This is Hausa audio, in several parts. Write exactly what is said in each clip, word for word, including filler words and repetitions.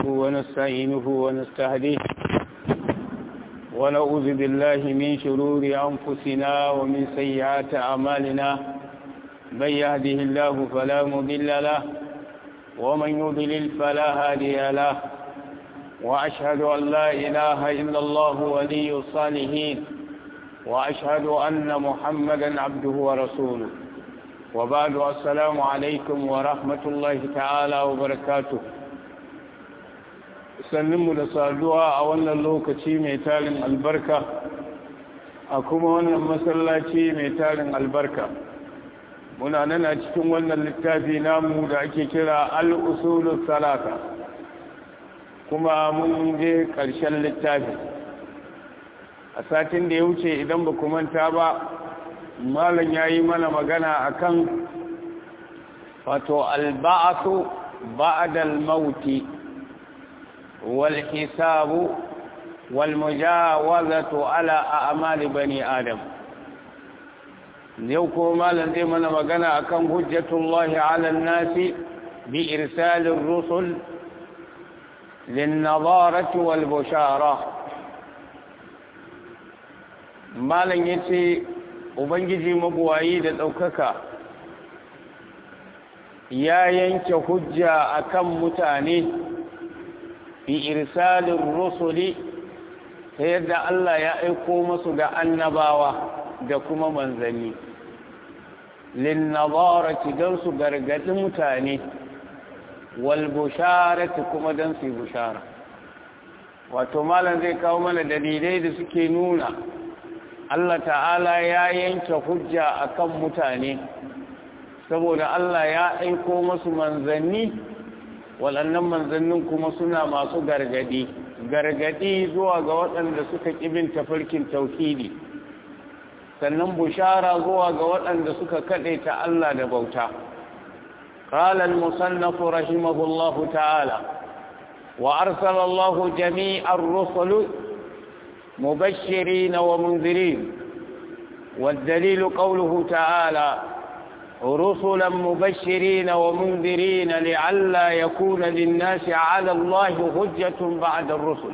ونستعينه ونستهديه ونعوذ بالله من شرور أنفسنا ومن سيئات أعمالنا من يهده الله فلا مضل له ومن يضلل فلا هادي له وأشهد أن لا إله إلا الله ولي الصالحين وأشهد أن محمدا عبده ورسوله وبعد السلام عليكم ورحمة الله تعالى وبركاته sanninmu da saduwa a wannan lokaci mai tarin albarka a kuma wannan masallaci mai tarin albarka muna nan a cikin wannan littafi namu da ake kira al-usulus salata kuma mun je ƙarshen littafi a satin da ya wuce idan ba ku manta ba malam yayi mana magana akan wato al-ba'thu ba'da al-mauti والحساب والمجاوزة على أعمال بني آدم يوكو مالا زي ما نمغنا أكم حجة الله على الناس بإرسال الرسل للنظارة والبشارة مالا يتي وبنجي مبوعيد الأوكاكا يا ينك حجة أكم متاني bi irsalin rusuli ta yadda Allah ya aiko masu da annabawa da kuma manzanni lin nazarati dan su gargadi mutane wal busharati kuma dan su bushara wato malam zai kawo mana dalilai da suke nuna Allah ta'ala ya yanke hujja akan mutane saboda Allah ya aiko masu manzanni waɗannan manzannin kuma suna masu gargadi gargadi zuwa ga waɗanda suka ƙibin tafarkin tauhidi sannan bushara zuwa ga waɗanda suka kaɗaita Allah da bauta qala al-musannif rahimahullahu ta'ala wa arsala Allahu jami'ar rusul mubashirin wa munzirin والدليل قوله تعالى رسلا مبشرين ومنذرين لئلا يكون للناس على الله حجة بعد الرسل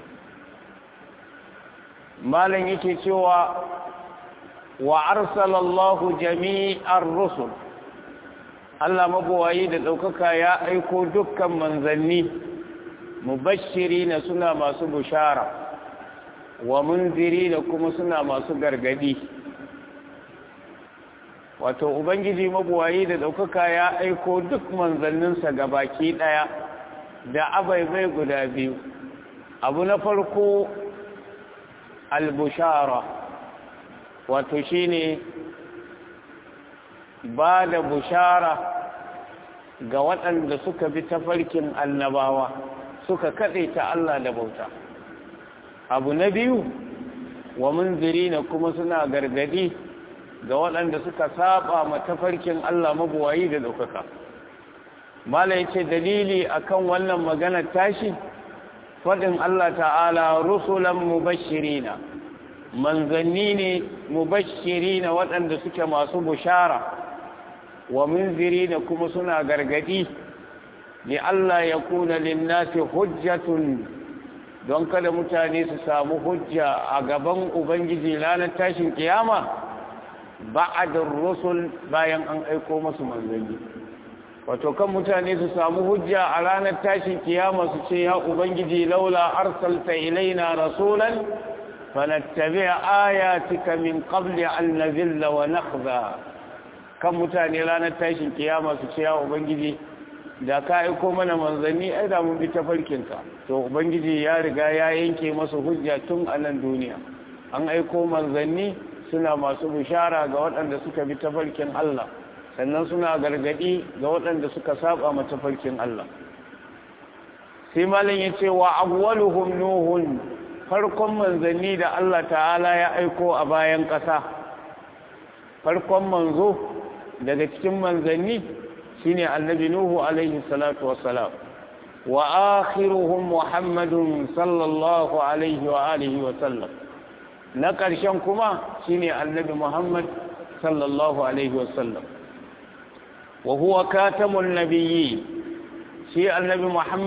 ما لن يتسوى وأرسل الله جميع الرسل الله مبوعيد الأوكاكا يا أيكو دكا منذني مبشرين سنة ما سبشارة ومنذرين كما سنة ما سقرقدي wato ubangiji mabuwayi da daukaka ya aiko duk manzanninsa gabaki daya da abaibai guda biyu abu na farko al-bushara wato shine ba da bushara ga waɗanda suka bi tafarkin annabawa suka ta Allah da bauta abu na biyu wa munzirina kuma suna gargadi ga waɗanda suka saba matafarkin Allah mabuwayi da ɗaukaka. Mala ya ce dalili akan wannan magana tashi, faɗin Allah ta'ala rusulan mubashirina, manzanni ne mubashirina waɗanda suke masu bushara, wa munzirina kuma suna gargadi, li Allah ya kuna linnati hujjatun don kada mutane su samu hujja a gaban Ubangiji ranar tashin kiyama. ba'adar rusul bayan an aiko masu manzanni wato kan mutane su samu hujja a ranar tashin kiyama su ce ya ubangiji laula arsalta ilaina rasulan fanattabi'a ayatika min qabli an nazilla wa nakhza kan mutane ranar tashin kiyama su ce ya ubangiji da ka aiko mana manzanni ai da mun bi tafarkinka to ubangiji ya riga ya yanke masu hujja tun a nan duniya an aiko manzanni suna masu bishara ga waɗanda suka bi tafarkin Allah sannan suna gargadi ga waɗanda suka saba ma tafarkin Allah sai malin yace wa awwaluhum nuhun farkon manzanni da Allah ta'ala ya aiko a bayan ƙasa farkon manzo daga cikin manzanni shine annabi nuhu alaihi salatu wassalam wa akhiruhum muhammadun sallallahu alaihi wa alihi wa sallam na ƙarshen kuma shine annabi Muhammad sallallahu alaihi wasallam wa huwa katamul nabiyyi shi annabi Muhammad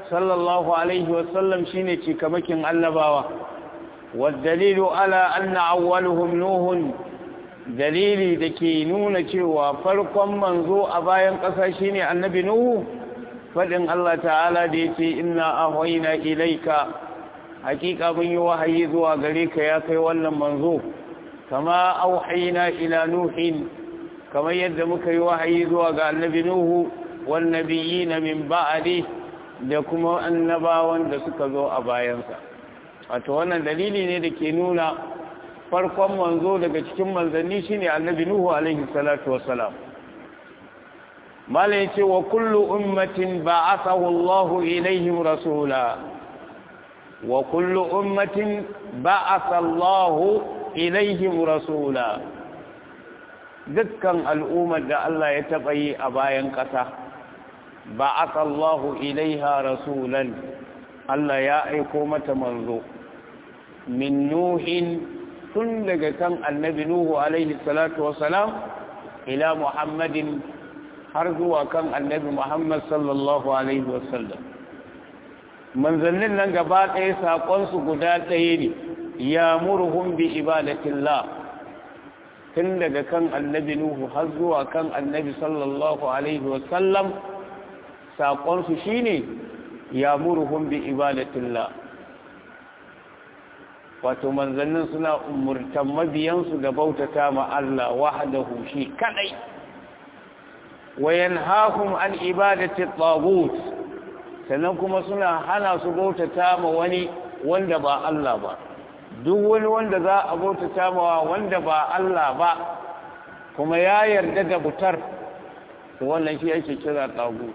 sallallahu alaihi wasallam shine cikamakin annabawa والدليل على أن أولهم نوح dalili da ke nuna cewa farkon manzo a bayan ƙasa shine annabi nuhu faɗin Allah ta'ala da yace inna ahwayna ilayka hakika mun yi wahayi zuwa gare ka ya kai wannan manzo kama auhayna ila nuhin kamar yadda muka yi wahayi zuwa ga annabi nuhu wan nabiyina min ba'di da kuma annabawan da suka zo a bayansa wato wannan dalili ne da ke nuna farkon manzo daga cikin manzanni shine annabi nuhu alaihi salatu wassalam mala yace wa kullu ummatin ba'athahu Allahu ilaihim rasula wa kullu ummatin ba'atha Allahu ilaihim rasula dukkan al'ummar da Allah ya taba yi a bayan kasa ba'atha Allahu ilaiha rasulan Allah ya aiko mata manzo min nuhin tun daga kan annabi nuhu alaihi salatu wassalam ila muhammadin har zuwa kan annabi muhammad sallallahu alaihi wasallam manzannin nan gaba ɗaya saƙonsu guda ɗaya ne ya murhum bi ibadatillah tun daga kan annabi nuhu har zuwa kan annabi sallallahu alaihi wasallam saƙonsu shine ya murhum bi ibadatillah wato manzannin suna umurtan mabiyansu da bautata ma Allah wahdahu shi kadai wa yanhahum an ibadati at-taghut sannan kuma suna hana su bautata ma wani wanda ba Allah ba duk wani wanda za a bautata ma wanda ba Allah ba kuma ya yarda da butar to wannan shi ake kira taghut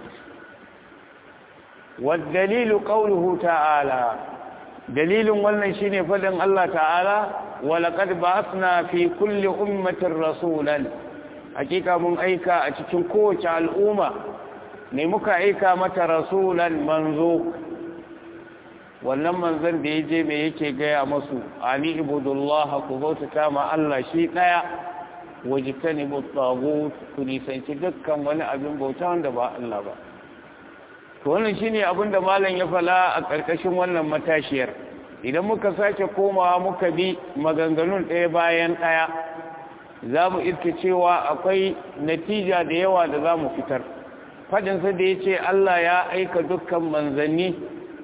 wa dalilu qawluhu ta'ala dalilin wannan shine fadin Allah ta'ala wa laqad ba'athna fi kulli ummatin rasulan hakika mun aika a cikin kowace al'umma ne muka aika mata rasulan manzo wannan manzon da yaje me yake gaya musu ani ibudullaha ku bautata ma Allah shi daya wajtanibu tagut ku nisanci dukkan wani abin bauta wanda ba Allah ba to wannan shine abin da malam ya fala a karkashin wannan matashiyar idan muka sake komawa muka bi maganganun ɗaya bayan ɗaya za mu irke cewa akwai natija da yawa da za mu fitar faɗinsa da ya ce Allah ya aika dukkan manzanni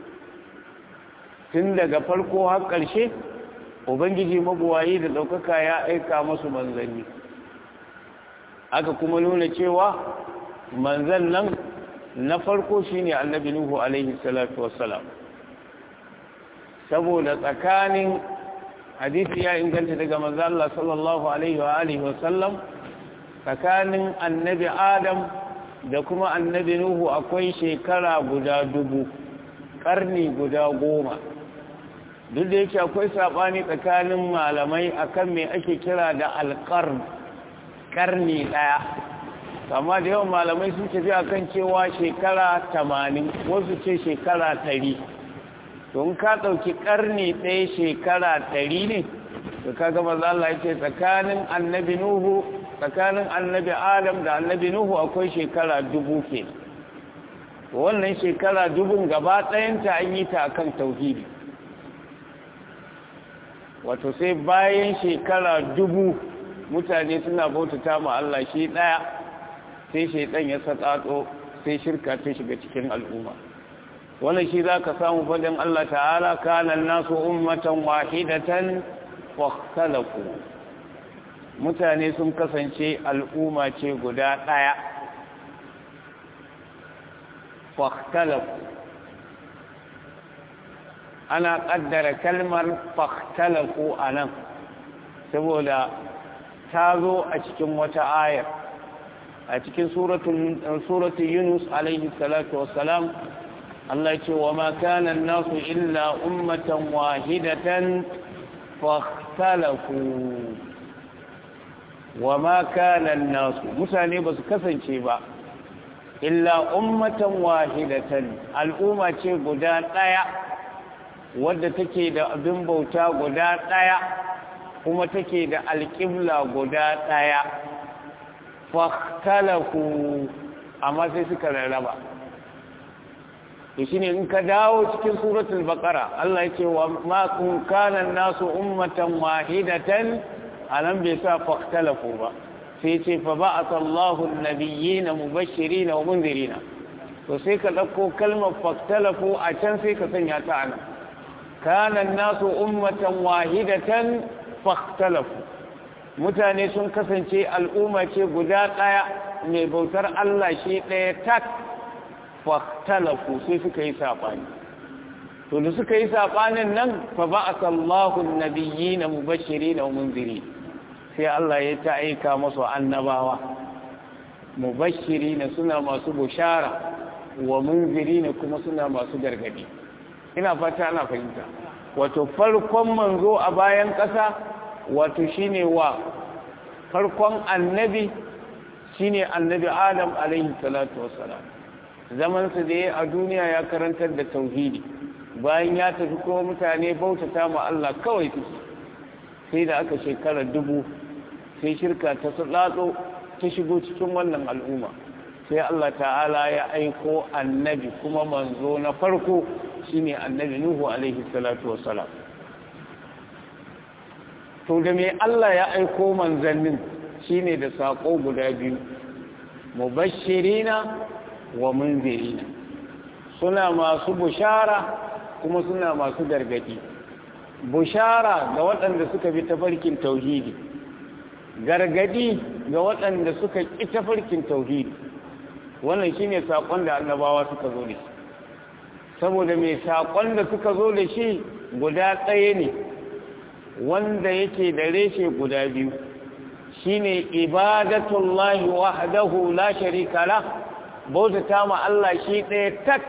tun daga farko har ƙarshe ubangiji mabuwayi da ɗaukaka ya aika masu manzanni aka kuma nuna cewa manzan nan na farko shine annabi nuhu alaihi salatu wassalam saboda tsakanin hadisi ya inganta daga manzo Allah sallallahu alaihi wa alihi wasallam tsakanin annabi adam da kuma annabi nuhu akwai shekara guda dubu karni guda goma duk da yake akwai sabani tsakanin malamai akan me ake kira da alqarn karni daya amma da yawan malamai sun tafi akan cewa shekara tamanin wasu ce shekara ɗari don ka ɗauki ƙarni ɗaya shekara ɗari ne da ka gama za Allah ce tsakanin annabi nuhu tsakanin annabi adam da annabi nuhu akwai shekara dubu ke wannan shekara dubun gaba ɗayanta an yi ta akan tauhidi wato sai bayan shekara dubu mutane suna bautata ma Allah shi ɗaya sai shaitan ya satsatso sai shirka ta shiga cikin al'umma wannan shi za ka samu fadin Allah ta'ala kanan nasu ummatan wahidatan fahtalaku mutane sun kasance al'umma ce guda ɗaya fahtalaku ana ƙaddara kalmar fahtalaku a nan saboda ta zo a cikin wata ayar a cikin suratun yunus alaihi salatu wassalam Allah ce wa ma kana nasu illa ummatan wahidatan fahtalaku wa ma kana nasu mutane ba su kasance ba illa ummatan wahidatan al'umma ce guda ɗaya wadda take da abin bauta guda ɗaya kuma take da alƙibla guda ɗaya fahtalaku amma sai suka rarraba to shine in ka dawo cikin suratul baqara Allah yake wa ma kun kana nasu ummatan wahidatan alam bi sa faqtalafu ba sai ce fa ba'atha Allahu an-nabiyyina mubashirin wa munzirin to sai ka dauko kalmar faqtalafu a can sai ka sanya ta ana kana nasu ummatan wahidatan faqtalafu mutane sun kasance al'umma ce guda daya mai bautar Allah shi daya tak fahtalafu sai suka yi saɓani to da suka yi saɓanin nan fa ba'atha Allahu an-nabiyyina mubashirin wa munzirin sai Allah ya ta aika musu annabawa mubashirin suna masu bushara wa munzirin kuma suna masu gargadi ina fata ana fahimta wato farkon manzo a bayan ƙasa wato shine wa farkon annabi shine annabi Adam alaihi salatu wassalam zamansa da ya a duniya ya karantar da tauhidi bayan ya tafi kuma mutane bautata ma Allah kawai su sai da aka shekara dubu sai shirka ta latso ta shigo cikin wannan al'umma sai Allah ta'ala ya aiko annabi kuma manzo na farko shine annabi Nuhu alaihi salatu wassalam to da me Allah ya aiko manzannin shine da sako guda biyu mubashirina wa munzirina suna masu bushara kuma suna masu gargadi bushara ga waɗanda suka bi tafarkin tauhidi gargadi ga waɗanda suka ƙi tafarkin tauhidi wannan shine sakon da annabawa suka zo da shi saboda mai sakon da suka zo da shi guda ɗaya ne wanda yake da reshe guda biyu shine ibadatullahi wahdahu la sharika la bautata ma Allah shi ɗaya tak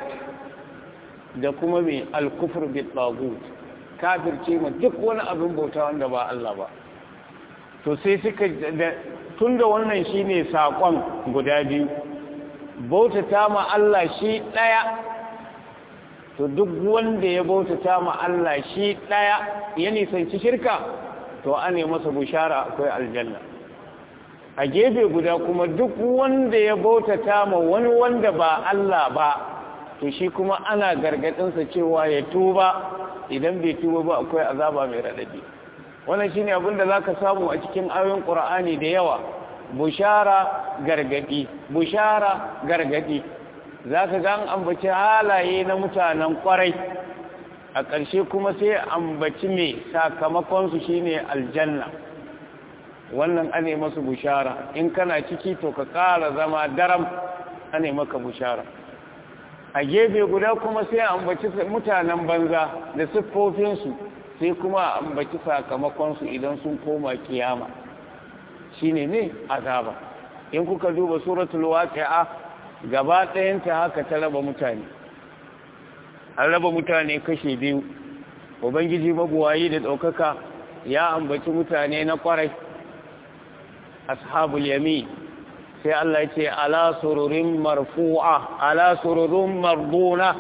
da kuma mai alkufur bi tagut kafirce ma duk wani abin bauta wanda ba Allah ba to sai suka tunda wannan shine sakon guda biyu bautata ma Allah shi ɗaya to duk wanda ya bautata ma Allah shi ɗaya ya nisanci shirka to ane masa bushara akwai aljanna a gefe guda kuma duk wanda ya bautata ma wani wanda ba Allah ba to shi kuma ana gargadinsa cewa ya tuba idan bai tuba ba akwai azaba mai radadi wannan shine abin da zaka samu a cikin ayoyin Qur'ani da yawa bushara gargadi bushara gargadi zaka ga an ambaci halaye na mutanen kwarai a ƙarshe kuma sai ambaci me sakamakon su shine aljanna wannan ane masu bushara in kana ciki to ka ƙara zama daram ane maka bushara a gefe guda kuma sai ambaci mutanen banza da siffofinsu sai kuma ambaci sakamakonsu idan sun koma kiyama shine ne azaba in kuka duba suratul waqi'a gaba ɗayanta haka ta raba mutane an raba mutane kashe biyu ubangiji mabuwayi da ɗaukaka ya ambaci mutane na ƙwarai ashabul yamin sai Allah ya ce ala sururin marfu'a ala sururin marduna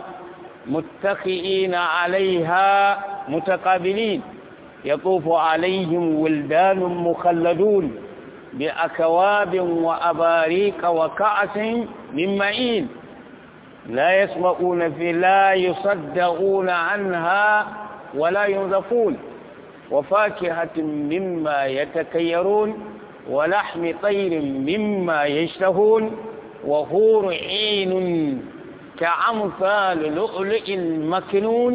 muttaqiina alaiha mutaqabilin yatufu alaihim wildanun mukhalladun bi akwabin wa abarika wa ka'sin min ma'in la yasma'una fi la yusaddauna anha wa la yunzafun wa fakihatin mimma yatakayyarun ولحم طير مما يشتهون وحور عين كأمثال لؤلؤ مكنون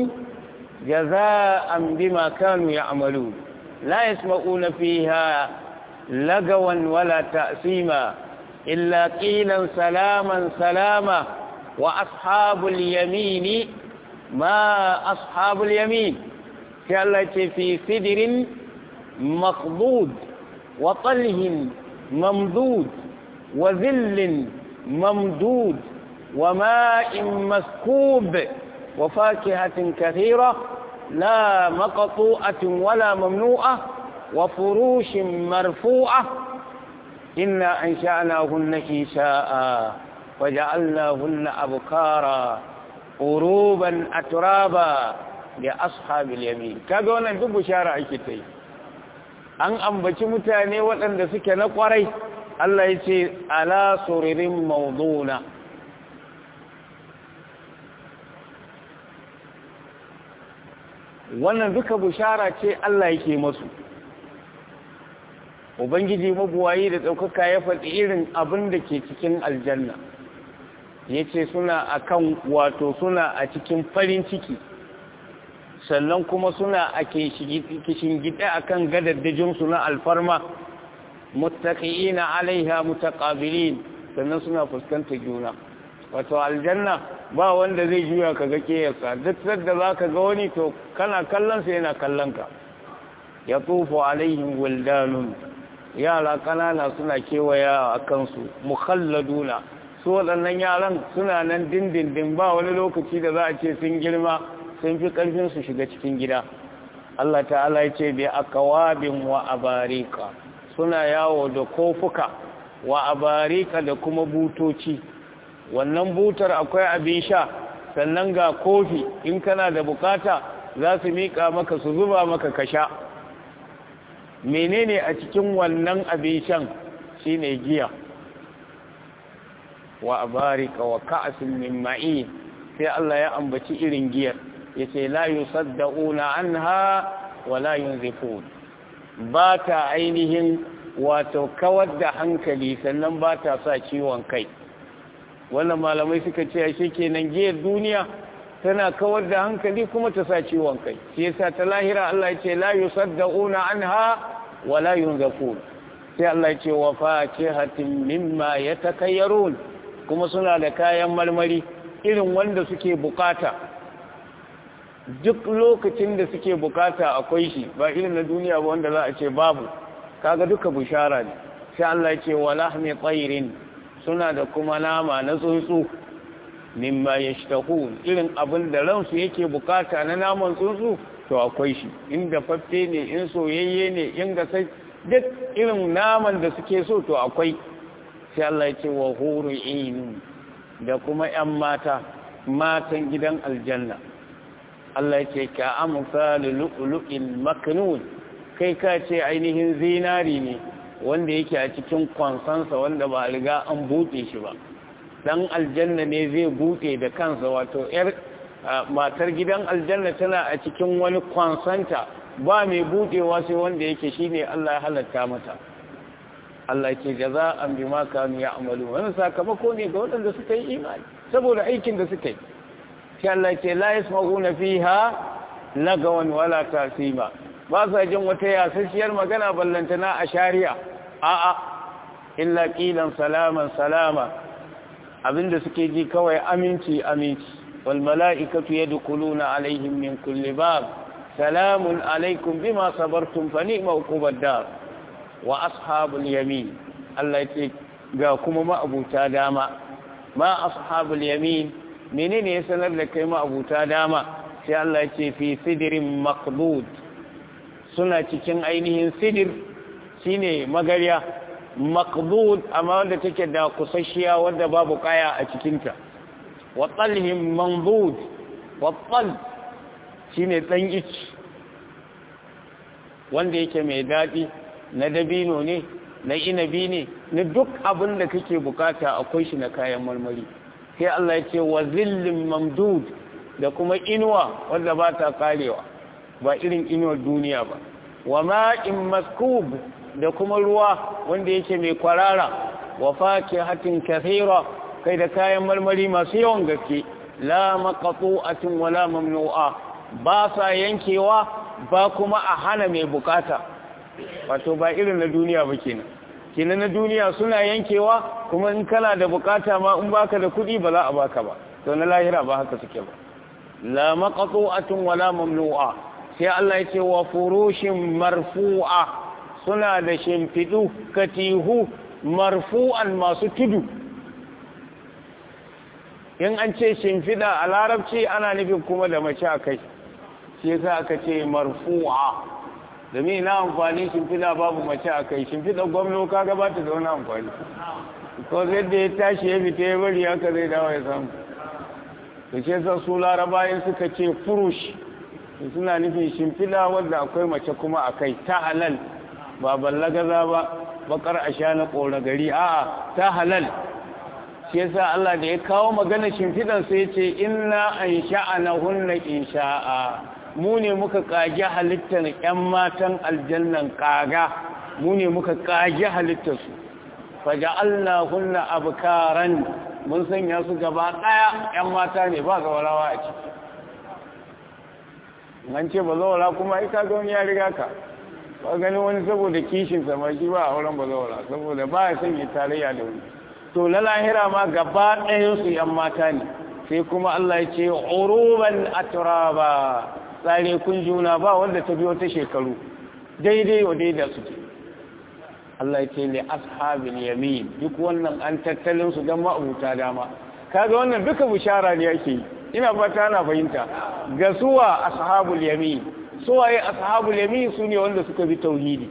جزاء بما كانوا يعملون لا يسمعون فيها لغوا ولا تأثيما إلا قيلا سلاما سلاما وأصحاب اليمين ما أصحاب اليمين كالتي في سدر مخضود وطله ممدود وذل ممدود وماء مسكوب وفاكهة كثيرة لا مقطوعة ولا ممنوعة وفروش مرفوعة إنا أنشأناهن إنشاء وجعلناهن أبكارا أروبا أترابا لأصحاب اليمين كذا ندب شارع كتير an ambaci mutane waɗanda suke na ƙwarai Allah ya ce ala suririn mawduna wannan duka bushara ce Allah yake masu. Ubangiji mabuwayi da ɗaukaka ya faɗi irin abin da ke cikin aljanna, ya ce suna akan wato suna a cikin farin ciki, sannan kuma suna a kishin gida akan gadaddajinsu na alfarma, muttaqiina alaiha mutaqabilin, sannan suna fuskantar juna. Wato aljanna ba wanda zai juya ka ga kiyarsa, duk sadda za ka ga wani to kana kallon sa yana kallon ka. Yatufu alaihim wildanun, yara kanana suna kewaya a kansu, mukhalladuna, su waɗannan yaran suna nan dindindin, ba wani lokaci da za a ce sun girma sun fi ƙarfin su shiga cikin gida. Allah ta'ala ya ce bi akawabin wa abarika, suna yawo da kofuka wa abarika da kuma butoci. Wannan butar akwai abin sha, sannan ga kofi in kana da bukata za su miƙa maka su zuba maka ka sha. Menene a cikin wannan abin shan? Shine giya. Wa abarika wa ka'asin min ma'in, sai Allah ya ambaci irin giyar, yace la yusaddauna anha wa la yunzifun, ba ta ainihin wato kawar da hankali, sannan ba ta sa ciwon kai. Wannan malamai suka ce shi kenan giyar duniya tana kawar da hankali kuma ta sa ciwon kai, shi yasa ta lahira Allah ya ce la yusaddauna anha wa la yunzafun. sai Allah ya ce wa fakihatin mimma yatakayyarun, kuma suna da kayan marmari irin wanda suke bukata, duk lokacin da suke bukata akwai shi, ba irin na duniya ba wanda za a ce babu. Kaga duka bushara ne. Sai Allah ya ce wa lahmi tayrin, suna da kuma nama na tsuntsu, mimma yashtahun, irin abin da ransu yake bukata na naman tsuntsu to akwai shi, in dafaffe ne, in soyayye ne, in gasai, duk irin naman da suke so to akwai. Sai Allah ya ce wa hurun in, da kuma ƴan mata, matan gidan aljanna. Allah ya ce ka amsalu lu'lu'il maknun, kai ka ce ainihin zinari ne wanda yake a cikin kwansansa wanda ba riga an buɗe shi ba. Dan aljanna ne zai buɗe da kansa, wato yar matar gidan aljanna tana a cikin wani kwansanta, ba mai buɗewa sai wanda yake shine Allah ya halatta mata. Allah ya ce jaza'an bima kanu ya'malu, wannan sakamako ne ga waɗanda suka yi imani saboda aikin da suka yi. Sai Allah ya ce la yasma'una fiha lagawan wala tasima, ba sa jin wata yasasshiyar magana ballantana a shari'a, a'a illa qilan salaman salama, abinda suke ji kawai aminci aminci. wal mala'ikatu yadkhuluna alaihim min kulli bab, salamun alaikum bima sabartum fa ni'ma uqubad dar. wa ashabul yamin, Allah ya ce ga kuma ma'abuta dama. ma ashabul yamin, menene ya sanar da kai ma'abuta dama? sai Allah ya ce fi sidrin maqdud, suna cikin ainihin sidir, shine magarya maqdud, amma wanda take da kusasshiya wanda babu kaya a cikinta. wa talhim mandud, wa tal shine dan ici wanda yake mai dadi, na dabino ne, na inabi ne, na duk abin da kake bukata akwai shi na kayan marmari. sai Allah ya ce wa zillin mamdud, da kuma inuwa wanda ba ta karewa, ba irin inuwar duniya ba. wa ma'in maskub, da kuma ruwa wanda yake mai kwarara. wa fakihatin kathira, kai da kayan marmari masu yawan gaske. la maqtu'atin wala mamnu'a, ba sa yankewa ba kuma a hana mai bukata. wato ba irin na duniya ba kenan. kenan na duniya suna yankewa, kuma in kana da bukata ma in baka da kuɗi ba za a baka ba. to na lahira ba haka suke ba. la maqtu'atin wala mamnu'a. sai Allah ya ce wa furushin marfu'a, suna da shimfidu katihu marfu'an masu tudu. in an ce shimfida a larabci ana nufin kuma da mace a kai, shi yasa aka ce marfu'a. domin na amfani shimfida babu mace a kai, shimfida gwamno ka gabata da wani amfani, ko zai da ya tashi ya fita ya bari haka zai dawo ya samu. da ce sa su larabayin suka ce furush, suna nufin shimfida wadda akwai mace kuma a kai, ta halal, ba ballagaza ba, bakar a sha na ƙora gari, a'a ta halal. shi yasa Allah da ya kawo magana shimfidan sai ya ce inna an sha'ana hunna insha'a, mu ne muka kage halittar ƴan matan aljannan kaga mu ne muka kage halittar su faja'alnahunna abkaran mun sanya su gaba daya ƴan mata ne ba zawarawa a ciki nan ce bazawara kuma ai kaga wani ya riga ka ba gani wani saboda kishin sa ma shi ba auren bazawara saboda ba ya son ya tarayya da wani to la lahira ma gaba ɗayan su ƴan mata ne sai kuma Allah ya ce uruban atraba tsare kun juna ba wanda ta biyo ta shekaru daidai wa daidai su ce Allah ya ce li ashabil yamin duk wannan an tattalin su dan ma'abuta dama kaga wannan duka bishara ne yake ina fata ana fahimta ga suwa ashabul yamin suwaye ashabul yamin sune wanda suka bi tauhidi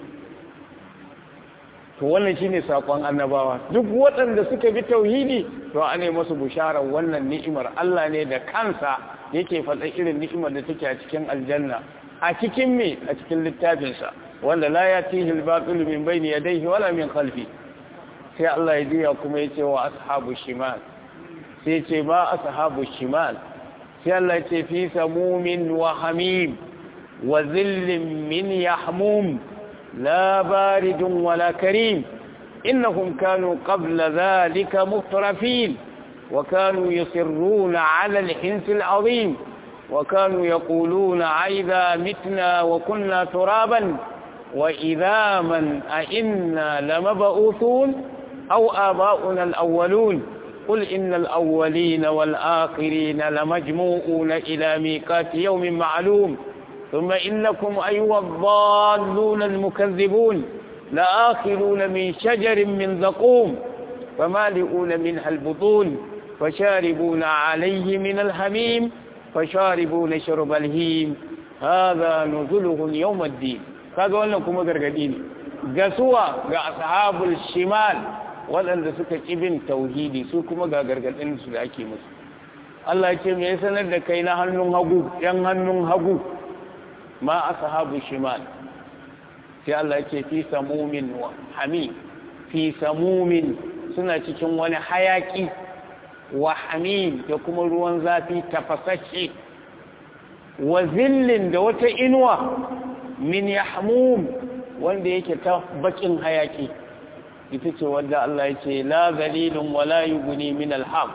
to wannan shine sakon annabawa duk waɗanda suka bi tauhidi to ane masu bishara wannan ni'imar Allah ne da kansa yake faɗa irin ni'imar da take a cikin aljanna a cikin me a cikin littafinsa wanda la yatihi al-batil min bayni yadayhi wala min khalfi sai Allah ya diya kuma yace wa ashabu shimal sai ce ba ashabu shimal sai Allah ya ce fi samumin wa hamim wa zillin min yahmum لا بارد ولا كريم إنهم كانوا قبل ذلك مترفين وكانوا يصرون على الحنث العظيم وكانوا يقولون أئذا متنا وكنا ترابا وإذا من أئنا لمبعوثون أو آباؤنا الأولون قل إن الأولين والآخرين لمجموعون إلى ميقات يوم معلوم ثم إنكم أيها الضالون المكذبون لآخلون من شجر من زقوم فمالئون منها البطون فشاربون عليه من الحميم فشاربون شرب الهيم هذا نزلهم يوم الدين kaga wannan kuma gargadi ne ga suwa ga ashabul shimal waɗanda suka kibin tauhidi su kuma ga gargadin su da ake musu Allah ya ce me ya sanar da kai na hannun hagu yan hannun hagu ma ashabu shimal sai Allah ya ce fi samumin wa hamim fi samumin suna cikin wani hayaki wa hamim da kuma ruwan zafi tafasashe wa zillin da wata inuwa min yahmum wanda yake ta bakin hayaki ita ce wanda Allah ya ce la zalilun wala yughni min alham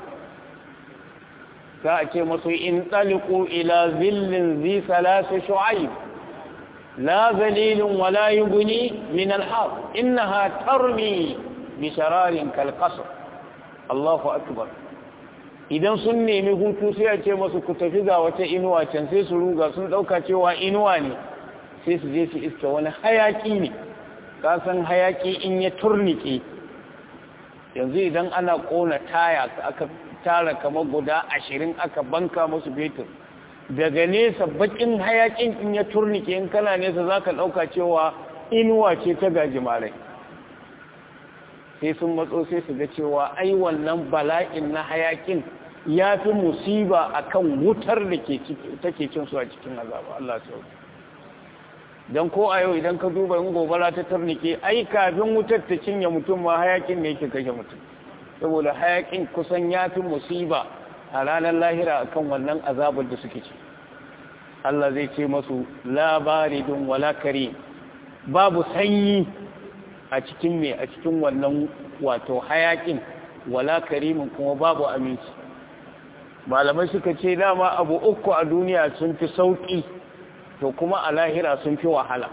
za a ce masu in taliqu ila zillin zi salasu shu'aib la zalilun wala yughni min alham innaha tarmi bi shararin kal qasr Allahu akbar idan sun nemi hutu sai a ce masu ku tafi ga wata inuwa can sai su ruga sun dauka cewa inuwa ne sai su je su iska wani hayaki ne ka san hayaki in ya turnike yanzu idan ana kona taya aka tara kamar guda ashirin aka banka musu betur daga nesa bakin hayakin in ya turnike in kana nesa za ka ɗauka cewa inuwa ce ta gajimarai sai sun matso sai su ga cewa ai wannan bala'in na hayakin ya fi musiba akan wutar da take cin su a cikin azaba Allah sauki don ko a yau idan ka duba in gobara ta tarnike ai kafin wutar ta cinye mutum ma hayakin ne yake kashe mutum saboda hayakin kusan ya fi musiba a ranar lahira akan wannan azabar da suke ci Allah zai ce masu labaridun wala karim babu sanyi a cikin me a cikin wannan wato hayakin wala karimin kuma babu aminci malamai suka ce dama abu uku a duniya sun fi sauki to kuma a lahira sun fi wahala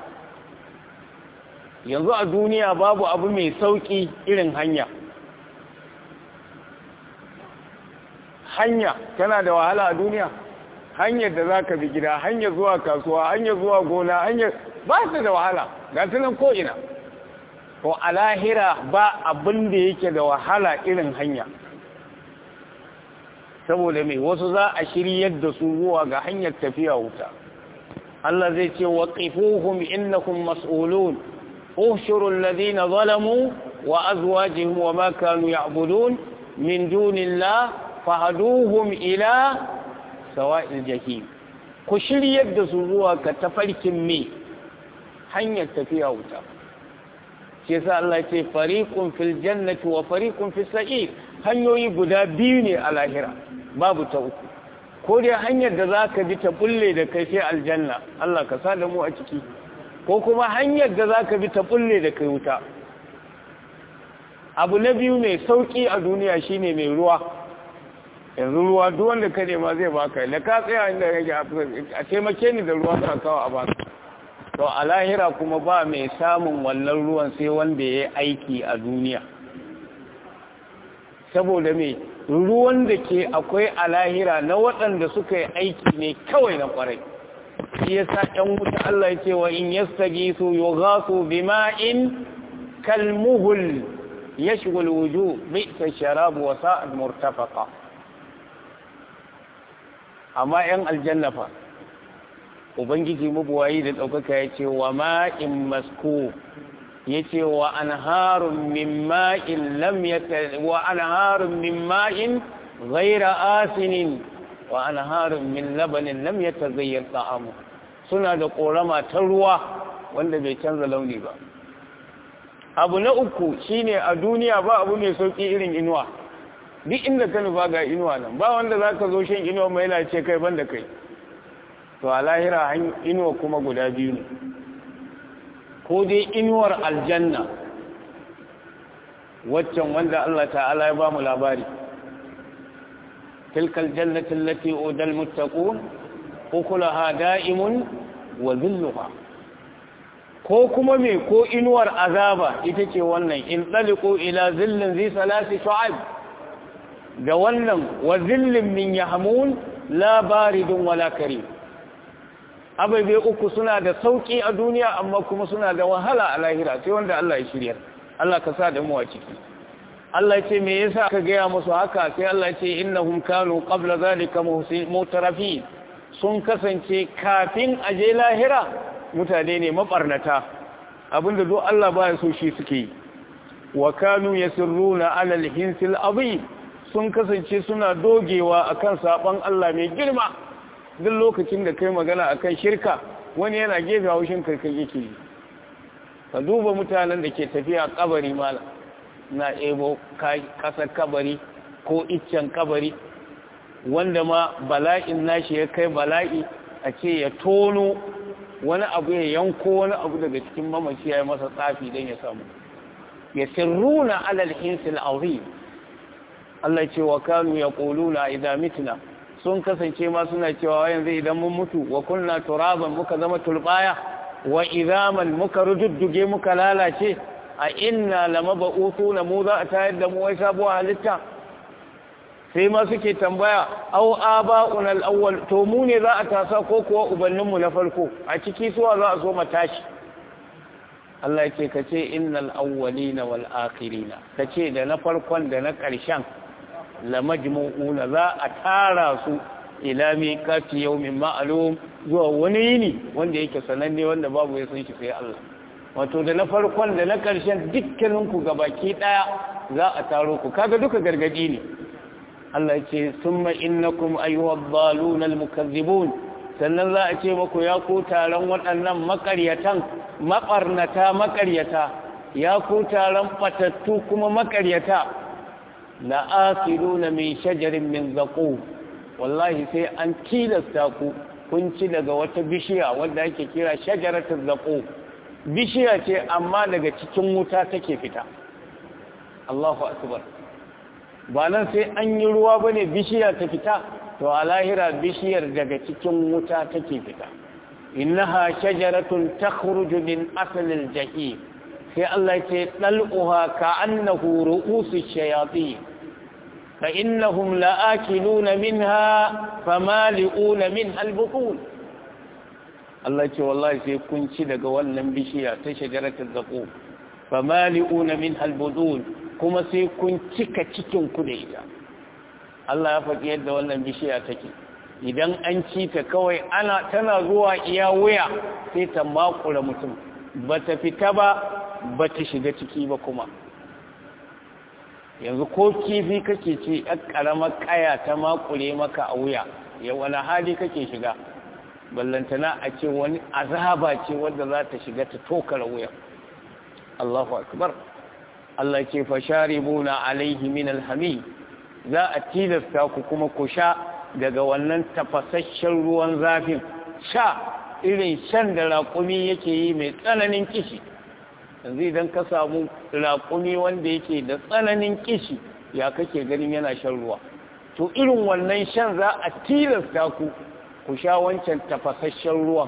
yanzu a duniya babu abu mai sauki irin hanya hanya tana da wahala a duniya hanyar da za ka bi gida hanyar zuwa kasuwa hanyar zuwa gona hanyar ba su da wahala ga tunan ko'ina to a lahira ba abin da yake da wahala irin hanya saboda mai wasu za a shiryar da su zuwa ga hanyar tafiya wuta Allah zai ce waqifuhum innakum mas'ulun ushuru alladhina zalamu wa azwajuhum wa ma kanu ya'budun min dunillah fahaduhum ila sawa'il jahim ku shiryar da su zuwa ga tafarkin me hanyar tafiya wuta shi yasa Allah ya ce fariqun fil jannati wa fariqun fis sa'ir hanyoyi guda biyu ne a lahira babu ta uku ko dai hanyar da za ka bi ta bulle da kai sai aljanna Allah ka sa da mu a ciki ko kuma hanyar da za ka bi ta bulle da kai wuta abu na biyu mai sauki a duniya shine mai ruwa yanzu ruwa duk wanda ka nema zai baka da ka tsaya inda kake a taimake ni da ruwa ka kawo a baka to a lahira kuma ba mai samun wannan ruwan sai wanda ya yi aiki a duniya saboda mai ruwan da ke akwai a lahira na waɗanda suka yi aiki ne kawai na ƙwarai shi ya sa ɗan wuta Allah ya ce wa in yastagi su yi gasu bima'in kalmuhul ya shigul wuju bisa sharabu wa sa'ad murtafaka amma ‘yan aljanna fa ubangiji mabuwayi da ɗaukaka ya ce wa ma'in masko ya ce wa an harun min ma'in lam yata wa an harun min ma'in ghaira asinin wa an harun min labanin lam yata zayyar ta'amu suna da ƙorama ta ruwa wanda bai canza launi ba abu na uku shine a duniya ba abu mai sauƙi irin inuwa duk inda ka nufa ga inuwa nan ba wanda za ka zo shan inuwa mai yana ce kai ban da kai to a lahira inuwa kuma guda biyu ne ko dai inuwar aljanna waccan wanda Allah ta'ala ya ba mu labari tilkal jannati allati udal muttaqun ukulaha da'imun wa dhilluha ko kuma me ko inuwar azaba ita ce wannan in taliqu ila zillin zi salasi shu'ab da wannan wa zillin min yahmun la baridun wala karim abai uku suna da sauki a duniya amma kuma suna da wahala a lahira sai wanda Allah ya shirya Allah ka sa da mu a ciki Allah ya ce me yasa ka ga musu haka sai Allah ya ce innahum kanu qabla zalika mutarafin sun kasance kafin aje lahira mutane ne mabarnata abinda duk Allah ba ya so shi suke yi wa kanu yasirruna ala al-hinsil azim sun kasance suna dogewa akan saban Allah mai girma duk lokacin da kai magana akan shirka wani yana gefe haushin karkai yake yi ka duba mutanen da ke tafiya kabari mala na ebo kasar kabari ko iccen kabari wanda ma bala'in nashi ya kai bala'i a ce ya tono wani abu ya yanko wani abu daga cikin mamaci ya yi masa tsafi don ya samu ya sirruna alal hinsil azim Allah ce wa kanu yaquluna idza mitna sun kasance ma suna cewa yanzu idan mun mutu wa kunna turaban muka zama turbaya wa idaman muka rududduge muka lalace a inna lamab'uthuna mu za a tayar da mu wai sabuwar halitta sai ma suke tambaya au aba'una al-awwal to mu ne za a tasa ko kuwa ubannin mu na farko a ciki suwa za a zo mu tashi Allah yake kace innal awwalina wal akhirina kace da na farkon da na ƙarshen la majmu'una za a tara su ila miqati yawmin ma'lum zuwa wani yini wanda yake sananne wanda babu ya san shi sai Allah wato da na farkon da na ƙarshen dukkanin ku gabaki daya za a taro ku kaga duka gargadi ne Allah ya ce summa innakum ayyuhad dalun almukazzibun sannan za a ce muku ya ku taron waɗannan makaryatan mabarnata makaryata ya ku taron fatattu kuma makaryata la'akiluna min shajarin min zaqum wallahi sai an tilasta ku kun ci daga wata bishiya wanda ake kira shajaratul zaqum bishiya ce amma daga cikin wuta take fita Allahu akbar ba nan sai an yi ruwa bane bishiya ta fita to a lahira bishiyar daga cikin wuta take fita innaha shajaratun takhruju min aslil jahim sai Allah ya ce dal'uha ka'annahu ru'usush shayatin fa innahum la'akiluna minha famali'una minha al-butun Allah ya ce wallahi sai kun ci daga wannan bishiya ta shajaratul zaqum famali'una minha al-butun kuma sai kun cika cikin ku da ita Allah ya faɗi yadda wannan bishiya take idan an ci ta kawai ana tana zuwa iya wuya sai ta makura mutum bata fita ba bata shiga ciki ba kuma yanzu ko kifi kake ci ɗan ƙaramar ƙaya ta makure maka a wuya ya wani hali kake shiga ballantana a ce wani azaba ce wadda za ta shiga ta tokar wuya Allahu akbar Allah ce fasharibuna alaihi min alhamim za a tilasta ku kuma ku sha daga wannan tafasasshen ruwan zafin sha irin shan da raƙumi yake yi mai tsananin kishi. Yanzu idan ka samu raƙumi wanda yake da tsananin kishi ya kake ganin yana shan ruwa, to irin wannan shan za a tilasta ku ku sha wancan tafasasshen ruwan.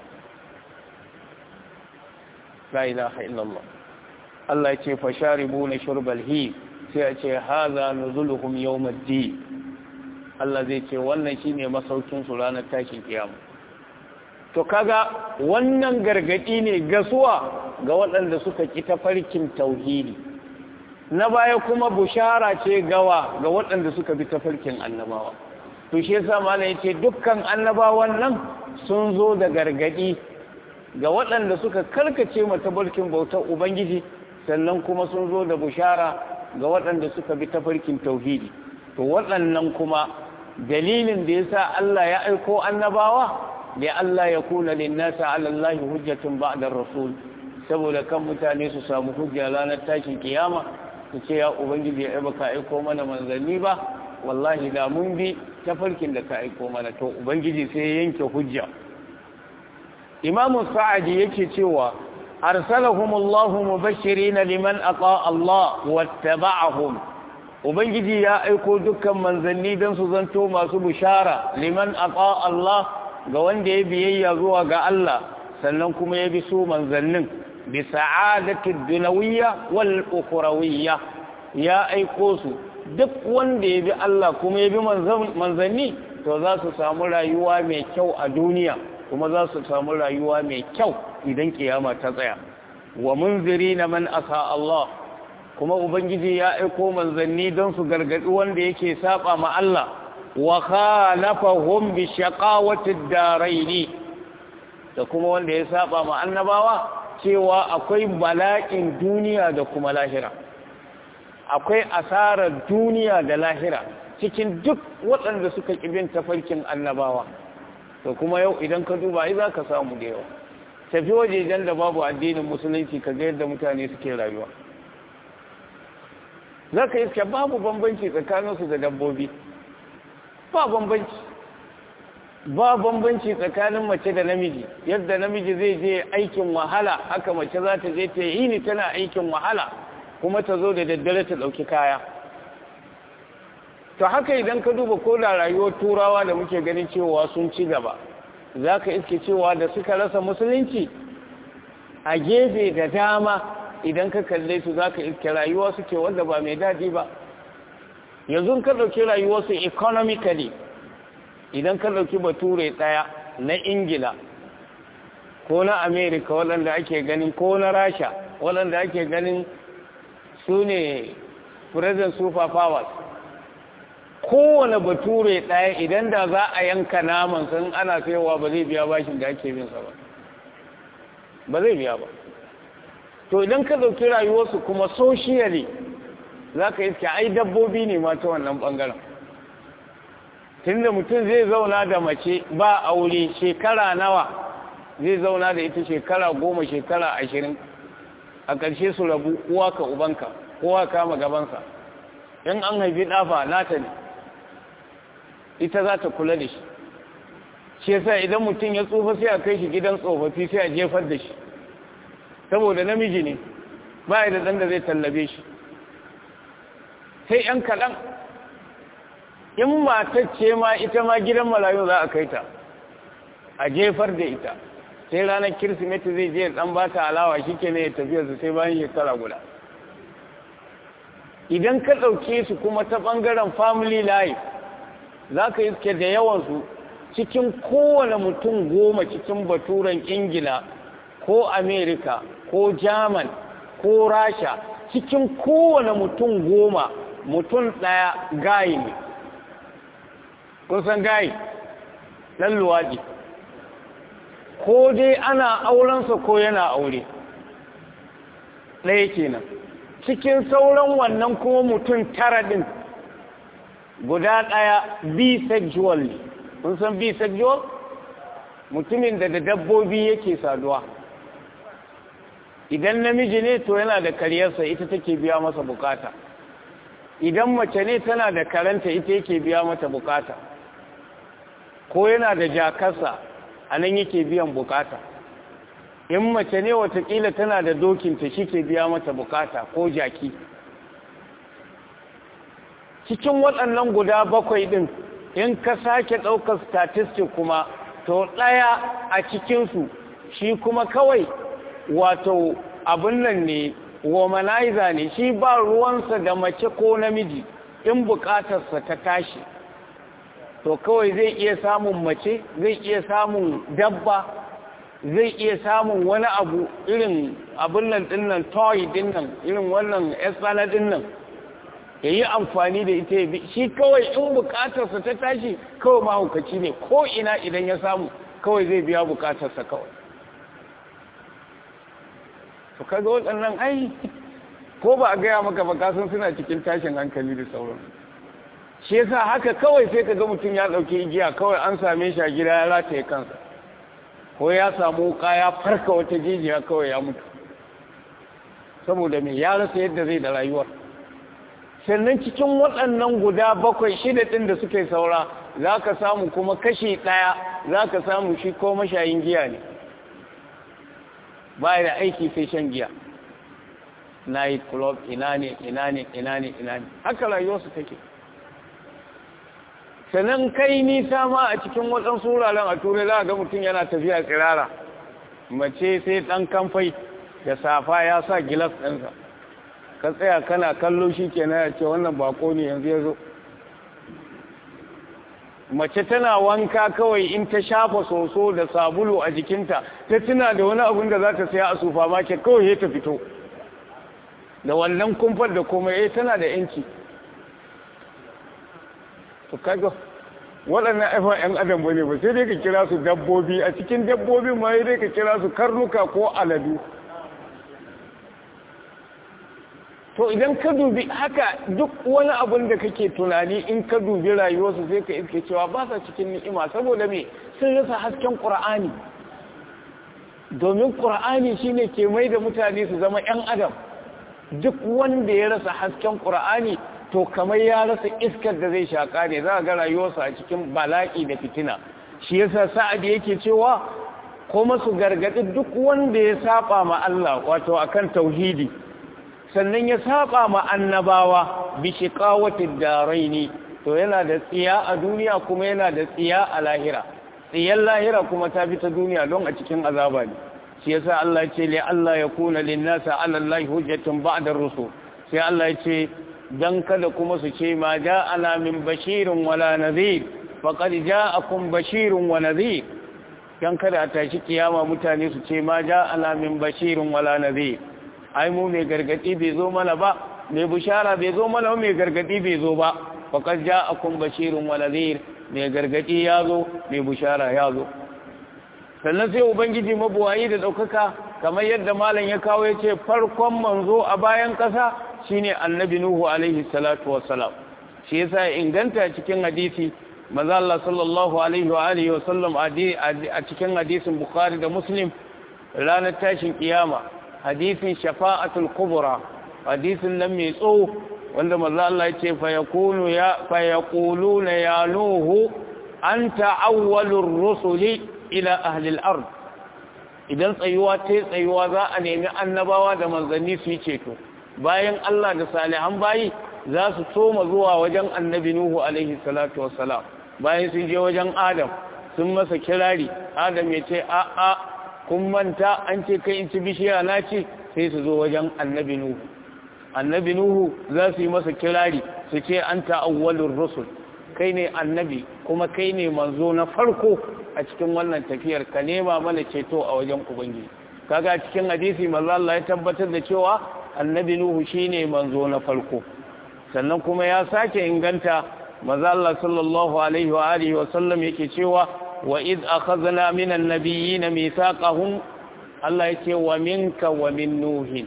la ilaha illallah. Allah ya ce fasharibuna shurbal him, sai ya ce haza nuzuluhum yawmiddin. Allah zai ce wannan shine masaukin su ranar tashin kiyama. To kaga wannan gargadi ne gasuwa ga waɗanda suka ki tafarkin tauhidi, na baya kuma bushara ce gawa ga waɗanda suka bi tafarkin annabawa. To shi yasa malai yace dukkan annabawan nan sun zo da gargadi ga waɗanda suka karkace matabarkin bautar ubangiji, sannan kuma sun zo da bushara ga waɗanda suka bi tafarkin tauhidi. To waɗannan kuma dalilin da yasa Allah ya aiko annabawa da Allah ya kuna linnasa ala Allah hujjatun ba'da rasul, saboda kan mutane su samu hujja ranar tashin kiyama su ce ya ubangiji ya baka aiko mana manzanni ba, wallahi da mun bi tafarkin da ka aiko mana. To ubangiji sai ya yanke hujja. Imam Sa'adi yake cewa arsalahumullahu mubashirin liman aqa Allah wattaba'ahum. Ubangiji ya aiko dukkan manzanni don su zanto masu bushara liman aqa Allah, ga wanda ya biyayya zuwa ga Allah sannan kuma ya bi su manzannin, bi sa'adatud dunawiyya wal ukhrawiyya. Ya aiko su duk wanda ya bi Allah kuma ya bi manzanni to za su samu rayuwa mai kyau a duniya, kuma za su samu rayuwa mai kyau idan kiyama ta tsaya. Wa munzirina man asa Allah, kuma ubangiji ya aiko manzanni don su gargadi wanda yake saba ma Allah. Wa khalafahum bi shaqawati ad-darain, da kuma wanda ya saba ma annabawa cewa akwai bala'in duniya da kuma lahira, akwai asarar duniya da lahira cikin duk waɗanda suka kibin tafarkin annabawa. To kuma yau idan ka duba ai zaka samu da yawa. Tafi wajejen da babu addinin musulunci ka ga yadda mutane suke rayuwa, zaka iska babu bambanci tsakaninsu da dabbobi, ba bambanci ba bambanci tsakanin mace da namiji. Yadda namiji zai je aikin wahala haka mace za ta je ta yi ni tana aikin wahala kuma ta zo da daddare ta ɗauki kaya. To haka idan ka duba ko da rayuwar turawa da muke ganin cewa sun ci gaba, za ka iske cewa da suka rasa musulunci a gefe da dama idan ka kalle su za ka iske rayuwa suke wanda ba mai daɗi ba. Yanzu ka ɗauki rayuwarsu economically, idan ka ɗauki bature ɗaya na Ingila ko na Amerika waɗanda ake ganin, ko na Rasha waɗanda ake ganin su ne present super powers, kowane bature ɗaya idan da za a yanka naman sun ana sayowa ba zai biya bashin da ake binsa ba, ba zai biya ba. To idan ka ɗauki rayuwarsu kuma socially, za ka iske ai dabbobi ne ma ta wannan ɓangaren. Tunda mutum zai zauna da mace ba aure shekara nawa, zai zauna da ita shekara goma, shekara ashirin, a ƙarshe su rabu, uwa ka ubanka, kowa kama gabansa. In an haifi ɗafa nata ne, ita za ta kula da shi. Shi yasa idan mutum ya tsufa sai a kai shi gidan tsofaffi sai a jefar da shi, saboda namiji ne ba ya da ɗan da zai tallabe shi. Sai ‘yan kaɗan, in matacce ma ita ma gidan malayu za a kai ta, a jefar da ita, sai ranar kirsimeti zai je ɗan ba ta alawa shi ke ne ya tafiya su sai bayan shekara guda. Idan ka ɗauke su kuma ta ɓangaren family life, za ka iske da yawansu cikin kowane mutum goma cikin baturen Ingila ko Amerika ko German ko Rasha, cikin kowane mutum goma mutum ɗaya gayi ne. Kun san gayi ɗan luwaɗi, ko dai ana aurensa ko yana aure, ɗaya kenan. Cikin sauran wannan kuma mutum tara ɗin guda ɗaya bisexual ne. Kun san bisexual? Mutumin da da dabbobi yake saduwa. Idan namiji ne to yana da karyarsa, ita take biya masa bukata. Idan mace ne tana da karanta, ita yake biya mata bukata. ko yana da jakarsa a nan yake biyan bukata. In mace ne watakila tana da dokinta shi ke biya mata bukata ko jaki. Cikin waɗannan guda bakwai ɗin in ka sake ɗaukar statistic kuma to ɗaya a cikinsu shi kuma kawai wato abin nan ne womanizer ne, shi ba ruwansa da mace ko namiji. In bukatarsa ta tashi to kawai zai iya samun mace, zai iya samun dabba, zai iya samun wani abu irin abin nan dinnan toy dinnan irin wannan esana dinnan ya yi amfani da ita bi shi kawai in bukatarsa ta tashi kawai mahaukaci ne ko ina idan ya samu kawai zai biya bukatarsa kawai. to kaga waɗannan ai ko ba a gaya maka ba kasan suna cikin tashin hankali da sauran. Shi yasa haka kawai sai ka ga mutum ya ɗauki igiya kawai an same shi a gida ya rataye kansa, ko ya samu wuka ya farka wata jijiya kawai ya mutu saboda mai ya rasa yadda zai da rayuwar. Sannan cikin waɗannan guda bakwai shida ɗin da suka yi saura za ka samu kuma kashi ɗaya za ka samu shi ko mashayin giya ne, ba da aiki sai shan giya, night club ina ne ina ne ina ne ina ne haka rayuwarsu take. Sannan kai nisa ma a cikin waɗansu wuraren a turai za a ga mutum yana tafiya tsirara, mace sai ɗan kamfai da safa ya sa gilas ɗinsa, ka tsaya kana kallo shi ke na ce wannan bako ne yanzu ya zo. Mace tana wanka kawai in ta shafa soso da sabulu a jikinta ta tuna da wani abin da za ta saya a supermarket kawai ya ta fito da wannan kumfar da kuma ya tana da yanci. to kaga waɗannan aifa ‘yan adam ba ne ba sai dai ka kira su dabbobi, a cikin dabbobin ma sai dai ka kira su karnuka ko aladu. To idan ka dubi haka duk wani abin da kake tunani in ka dubi rayuwarsu sai ka iske cewa ba sa cikin ni'ima saboda me sun rasa hasken Qur'ani. Domin Qur'ani shine ke mai da mutane su zama ‘yan adam. Duk wanda ya rasa hasken Qur'ani to kamar ya rasa iskar da zai shaka ne, za a ga rayuwarsa a cikin bala'i da fitina. Shi yasa Sa'ad yake cewa kuma su gargadi duk wanda ya saba ma Allah wato akan tauhidi sannan ya saba ma annabawa bi shiqawatid daraini to yana da tsiya a duniya kuma yana da tsiya a lahira. Tsiyan lahira kuma ta fi ta duniya don a cikin azaba ne. Shi yasa Allah ya ce li Allah yakuna lin-nasi 'ala Allahi hujjatun ba'da ar-rusul. Sai Allah ya ce dan kada kuma su ce ma ja'ana min bashirin wala nadhir faqad ja'akum bashirun wa nadhir. Dan kada a tashi kiyama mutane su ce ma ja'ana min bashirin wala nadhir. Ai mu mai gargadi bai zo mana ba, mai bushara bai zo mana, mai gargadi bai zo ba. Faqad ja'akum bashirun wa nadhir, mai gargadi ya zo, mai bushara ya zo. Sannan sai ubangiji mabuwayi da daukaka kamar yadda malam ya kawo yace farkon manzo a bayan kasa shine annabi nuhu alaihi salatu wassalam. Shi yasa inganta cikin hadisi manzo Allah sallallahu alaihi wa alihi wa sallam a cikin hadisin Bukhari da Muslim ranar tashin kiyama, hadisin shafa'atul kubra, hadisin nan mai tsawo wanda manzo Allah ya ce fa yakunu ya fa yaquluna ya nuhu anta awwalur rusuli ila ahli al-ard. Idan tsayuwa ta tsayuwa za a nemi annabawa da manzanni su yi ceto, bayan Allah da salihan bayi za su soma zuwa wajen annabi nuhu alaihi salatu wassalam. Bayan sun je wajen Adam sun masa kirari, Adam ya ce a a kun manta an ce kai in ci bishiya na ce, sai su zo wajen annabi nuhu. Annabi nuhu za su yi masa kirari su ce anta awwalur rusul, kai ne annabi kuma kai ne manzo na farko a cikin wannan tafiyar, ka nema mana ceto a wajen ubangiji. Kaga cikin hadisi manzo Allah ya tabbatar da cewa annabi nuhu shine manzo na farko. Sannan kuma ya sake inganta manzo Allah sallallahu alaihi wa alihi wa sallam yake cewa wa id akhadna minan nabiyyin mithaqahum, Allah yake wa minka wa min nuhin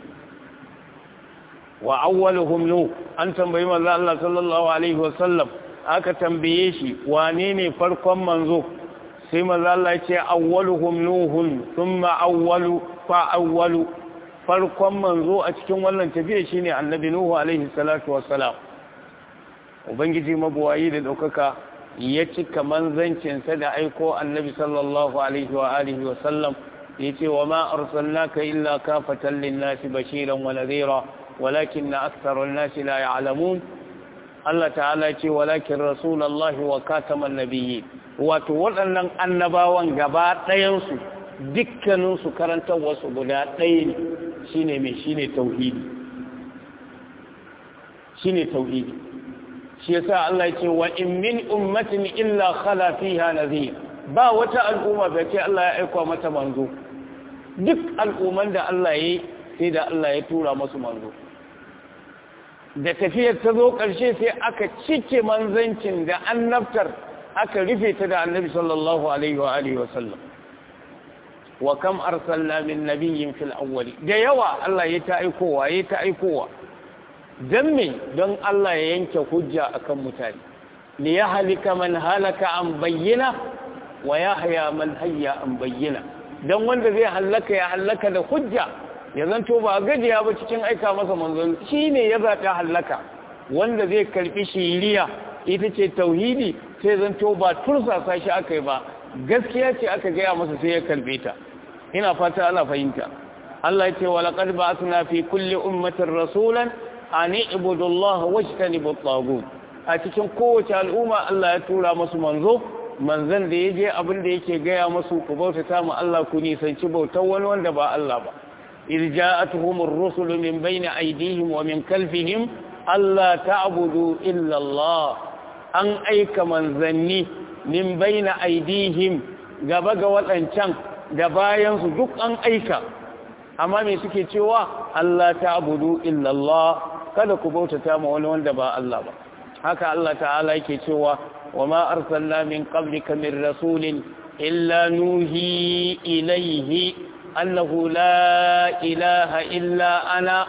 wa awwaluhum nuh. An tambayi manzo Allah sallallahu alaihi wa sallam, aka tambaye shi wane ne farkon manzo, sai manzo Allah yake awwaluhum nuhun thumma awwalu fa awwalu. Farkon manzo a cikin wannan tafiya shine annabi nuhu alaihi salatu wassalam. Ubangiji mabuwayi da daukaka ya cika manzancinsa da aiko annabi sallallahu alaihi wa alihi wa sallam yace wa ma arsalnaka illa kafatan lin-nasi bashiran wa nadhira walakinna akthara an-nasi la ya'lamun Allah ta'ala ce walakin rasulullahi wa kataman nabiyyi wato waɗannan annabawan gaba ɗayan su dukkanin su karantar wasu guda ɗaya ne shine me shine tauhidi shine tauhidi shi yasa Allah ya ce wa in min ummatin illa khala fiha nadhir ba wata al'umma da ce Allah ya aika mata manzo duk al'umman da Allah ya yi sai da Allah ya tura masu manzo da tafiyar ta zo ƙarshe sai aka cike manzancin da annabtar aka rufe ta da annabi sallallahu alaihi wa alihi wa sallam wa kam arsalna min nabiyyin fil awwali da yawa Allah ya ta aikowa ya ta aikowa dan me don Allah ya yanke hujja akan mutane li yahlika man halaka an bayyana wa yahya man hayya an bayyana dan wanda zai halaka ya halaka da hujja ya zanto ba gajiya ba cikin aika masa manzon shine ya zaɓi halaka wanda zai karbi shiriya ita ce tauhidi sai zanto ba tursasa shi aka yi ba gaskiya ce aka gaya masa sai ya karbe ta ina fata ana fahimta Allah ya ce wa laqad ba'athna fi kulli ummatin rasulan an ibudu Allah wajtanibu at-taghut a cikin kowace al'umma Allah ya tura musu manzo manzon da yaje abin da yake gaya musu ku bautata mu Allah ku nisanci bautar wani wanda ba Allah ba إذ جاءتهم الرسل من بين أيديهم ومن خلفهم ألا تعبدوا إلا الله أن أيك من ذني من بين أيديهم غبغ والأنشان غبايا صدق أن أيك أمامي سكي تشوى ألا تعبدوا إلا الله kada ku bautata ma wani wanda ba Allah ba haka Allah ta'ala yake cewa wama arsalna min qablika min rasulin illa nuhi ilayhi annahu la ilaha illa ana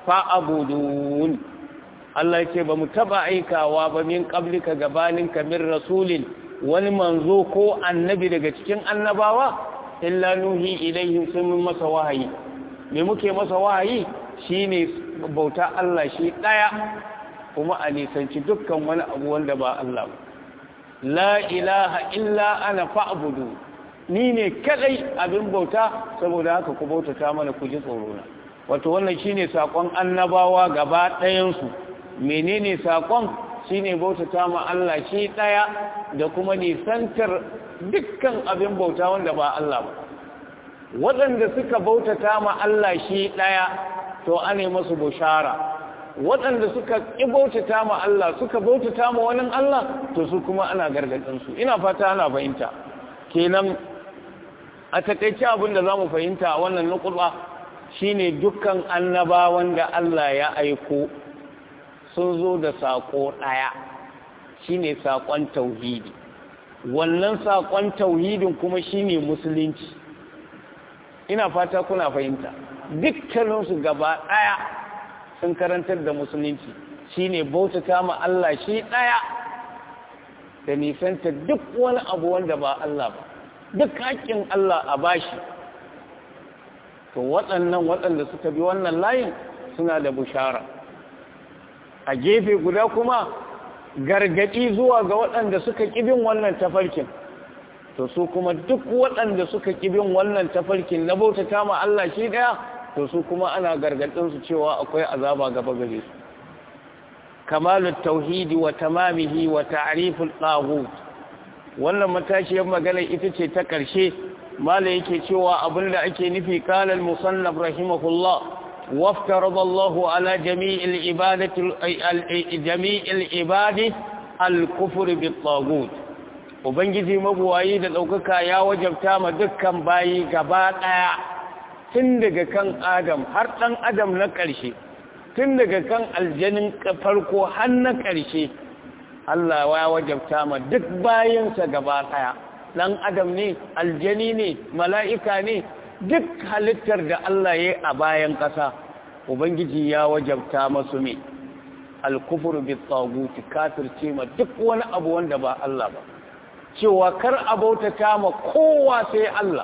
fa'budun Allah yake ba mu taba aikawa ba min qablika gabaninka min rasulin wani manzo ko annabi daga cikin annabawa illa nuhi ilayhi sun masa wahayi me muke masa wahayi shine bauta Allah shi daya kuma a nisanci dukkan wani abu wanda ba Allah ba la ilaha illa ana fa'budu ni ne kadai abin bauta saboda haka ku bautata mana ku ji tsoro na wato wannan shine sakon annabawa gaba ɗayan su menene sakon shine bautata ma Allah shi daya da kuma nisantar dukkan abin bauta wanda ba Allah ba waɗanda suka bautata ma Allah shi daya to ane masu bushara waɗanda suka ƙi bautata ma Allah suka bautata ma wani Allah to su kuma ana gargaɗinsu ina fata ana fahimta kenan a takaice abin da za mu fahimta a wannan nukuɗa shine dukkan annabawan da Allah ya aiko sun zo da saƙo ɗaya shine saƙon tauhidi wannan saƙon tauhidin kuma shine musulunci ina fata kuna fahimta dukkaninsu gaba ɗaya sun karantar da musulunci shine bautata ma Allah shi ɗaya da nisanta duk wani abu wanda ba Allah ba duk haƙƙin Allah a bashi to waɗannan waɗanda suka bi wannan layin suna da bushara a gefe guda kuma gargaɗi zuwa ga waɗanda suka ƙibin wannan tafarkin to su kuma duk waɗanda suka ƙibin wannan tafarkin na bautata ma Allah shi ɗaya to su kuma ana gargadinsu cewa akwai azaba gaba gare su kamalut tauhidi wa tamamihi wa ta'riful taghut wannan matashiyar magana ita ce ta ƙarshe mala yake cewa abinda ake nufi qala al musannaf rahimahullah waftarada Allahu ala jami'il ibadati jami'il ibadi al kufr bit taghut ubangiji mabuwayi da daukaka ya wajabta ma dukkan bayi gaba daya tun daga kan Adam har ɗan Adam na ƙarshe tun daga kan aljanin farko har na ƙarshe Allah ya wajabta ma duk bayansa gaba ɗaya ɗan Adam ne aljani ne mala'ika ne duk halittar da Allah ya yi a bayan ƙasa ubangiji ya wajabta masu ne alkufur bi tsaguti kafirce ma duk wani abu wanda ba Allah ba cewa kar abautata ma kowa sai Allah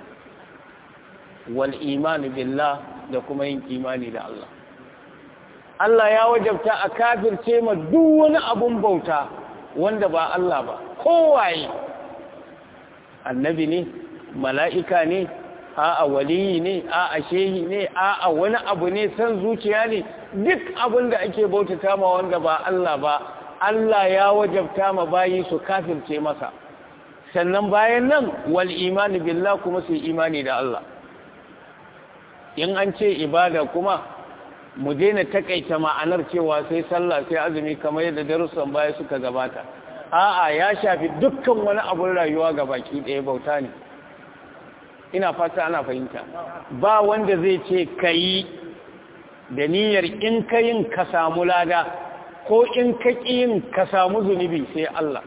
wal imani billah da kuma yin imani da Allah Allah ya wajabta a kafirce ma duk wani abun bauta wanda ba Allah ba kowaye annabi ne mala'ika ne a'a waliyi ne a'a shehi ne a'a wani abu ne san zuciya ne duk abin da ake bautata ma wanda ba Allah ba Allah ya wajabta ma bayi su kafirce masa sannan bayan nan wal imani billah kuma su imani da Allah in an ce ibada kuma mu daina takaita ma'anar cewa sai sallah sai azumi kamar yadda darussan baya suka gabata a'a ya shafi dukkan wani abun rayuwa gabaki ɗaya bauta ne ina fata ana fahimta ba wanda zai ce kayi da niyyar in ka yin ka samu lada ko in ka yin ka samu zunubi sai Allah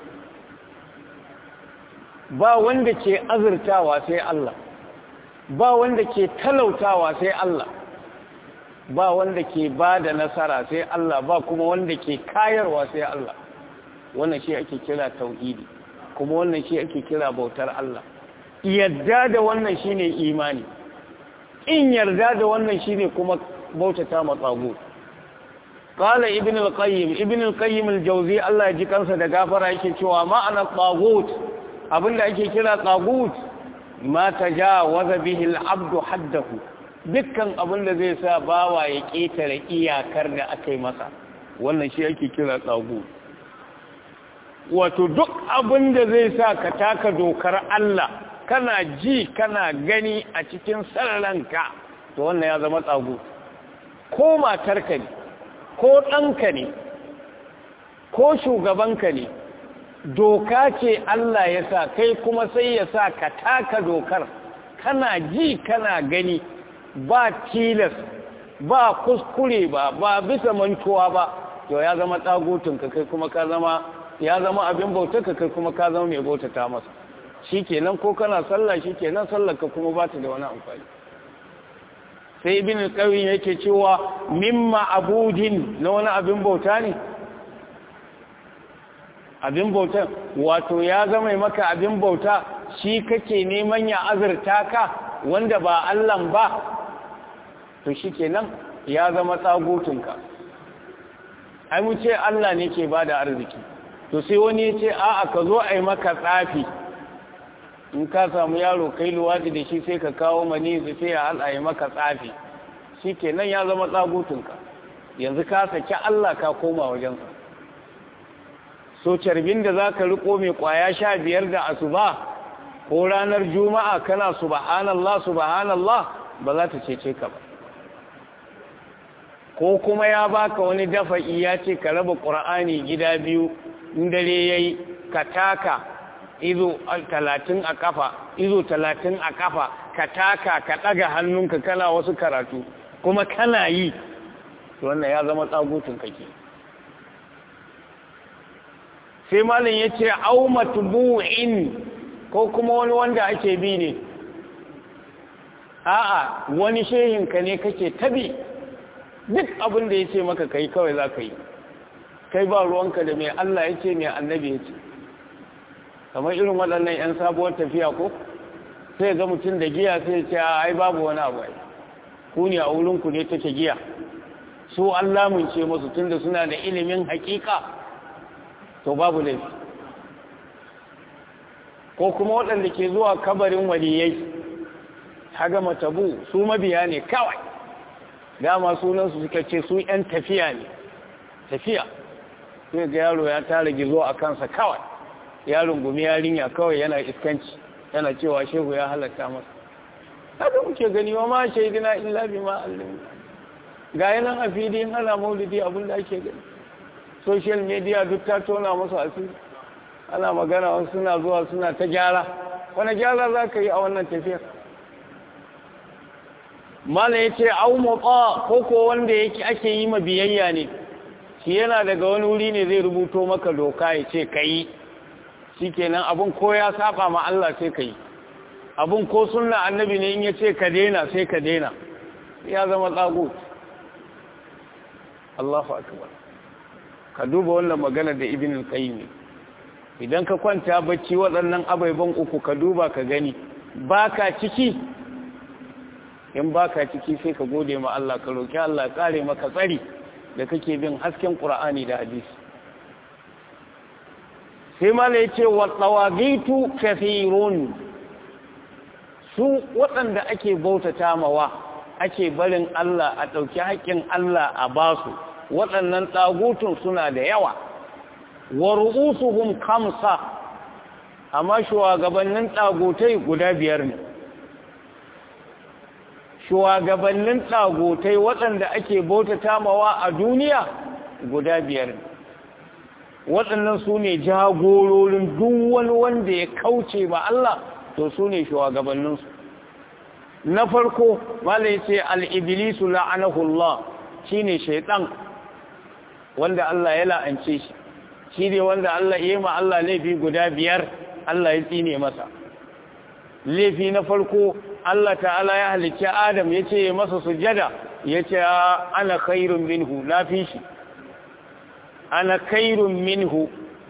ba wanda ke azurtawa sai Allah ba wanda ke talautawa sai Allah ba wanda ke ba da nasara sai Allah ba kuma wanda ke kayarwa sai Allah wannan shi ake kira tauhidi kuma wannan shi ake kira bautar Allah yarda da wannan shine imani in yarda da wannan shine kuma bautata matsago qala ibn al-qayyim ibn al-qayyim al-jawzi Allah ya ji kansa da gafara yake cewa ma'ana tagut abinda ake kira tagut ma tajawaza bihi al-abdu haddahu dukkan abinda zai sa bawa ya ketare iyakar da akai masa wannan shi ake kira tagut wato duk abinda zai sa ka taka dokar Allah kana ji kana gani a cikin sararanka to wannan ya zama tsago ko matarka ne ko ɗanka ne ko shugabanka ne doka ce Allah ya sa kai kuma sai ya sa ka taka dokar kana ji kana gani ba tilas ba kuskure ba ba bisa mantuwa ba to ya zama tsagotinka kai kuma ka zama ya zama abin bautarka kai kuma ka zama mai bautata masa shi kenan ko kana sallah shi kenan sallarka kuma ba ta da wani amfani sai ibn al-qayyim yake cewa mimma abudin na wani abin bauta ne abin bauta wato ya zama maka abin bauta shi kake neman ya azurta ka wanda ba Allah ba to shi kenan ya zama tsagotinka ai mu ce Allah ne ke bada arziki to sai wani ya ce a'a ka zo ai maka tsafi in ka samu yaro kai luwadi da shi sai ka kawo mani sai ya halaye maka tsafi shi kenan ya zama tsagutunka yanzu ka saki Allah ka koma wajensa so carbin da za ka riko mai kwaya sha biyar da asuba ko ranar juma'a kana subhanallah subhanallah ba za ta cece ka ba ko kuma ya baka wani dafa'i ya ce ka raba ƙur'ani gida biyu in dare yayi ka taka izo talatin a kafa izo talatin a kafa ka taka ka ɗaga hannunka kana wasu karatu kuma kana yi wannan ya zama tsagutun kake sai malin ya ce au matbu'in ko kuma wani wanda ake bi ne a'a wani shehinka ne kake tabi duk abin da ya ce maka kai kawai za ka yi kai ba ruwanka da mai Allah ya ce mai annabi ya ce kamar irin waɗannan 'yan sabuwar tafiya ko sai ga mutum da giya sai ce ai babu wani abu ai ku ne a wurinku ne take giya su Allah mun ce musu tunda suna da ilimin hakika to babu laifi ko kuma waɗanda ke zuwa kabarin waliyai haga matabu su mabiya ne kawai dama sunansu suka ce su 'yan tafiya ne tafiya sai ga yaro ya tara gizo a kansa kawai yaron gumi yarinya kawai yana iskanci yana cewa shehu ya halatta masa haka muke gani wa ma shaidina illa bima allim ga yanan a fili ana maulidi abin da ake gani social media duk ta tona musu asiri ana magana wasu suna zuwa suna ta gyara wani gyara za ka yi a wannan tafiyar mala ya ce au motsa ko ko wanda yake ake yi ma biyayya ne shi yana daga wani wuri ne zai rubuto maka doka ya ce ka yi shi kenan abin ko ya saba ma Allah sai ka yi abin ko sunna annabi ne in ya ce ka daina sai ka daina ya zama tsago Allahu akbar ka duba wannan magana da ibn al-qayyim idan ka kwanta bacci waɗannan abaiban uku ka duba ka gani baka ciki in baka ciki sai ka gode ma Allah ka roki Allah kare maka tsari da kake bin hasken Qur'ani da hadisi sai mala ya ce wa tsawagitu kafirun su waɗanda ake bautata mawa ake barin Allah a ɗauki haƙƙin Allah a basu waɗannan tsagutun suna da yawa wa ru'usuhum kamsa amma shugabannin tsagutai guda biyar ne shugabannin tsagutai waɗanda ake bautata mawa a duniya guda biyar ne waɗannan su ne jagororin duk wani wanda ya kauce ba Allah to su ne shugabanninsu na farko mala ya ce al'ibilisu la'anahullah shi ne shaiɗan wanda Allah ya la'ance shi shi ne wanda Allah ya yi ma Allah laifi guda biyar Allah ya tsine masa laifi na farko Allah ta'ala ya halicci Adam ya ce masa sujada ya ce ana khairun minhu na fi shi ana khairun minhu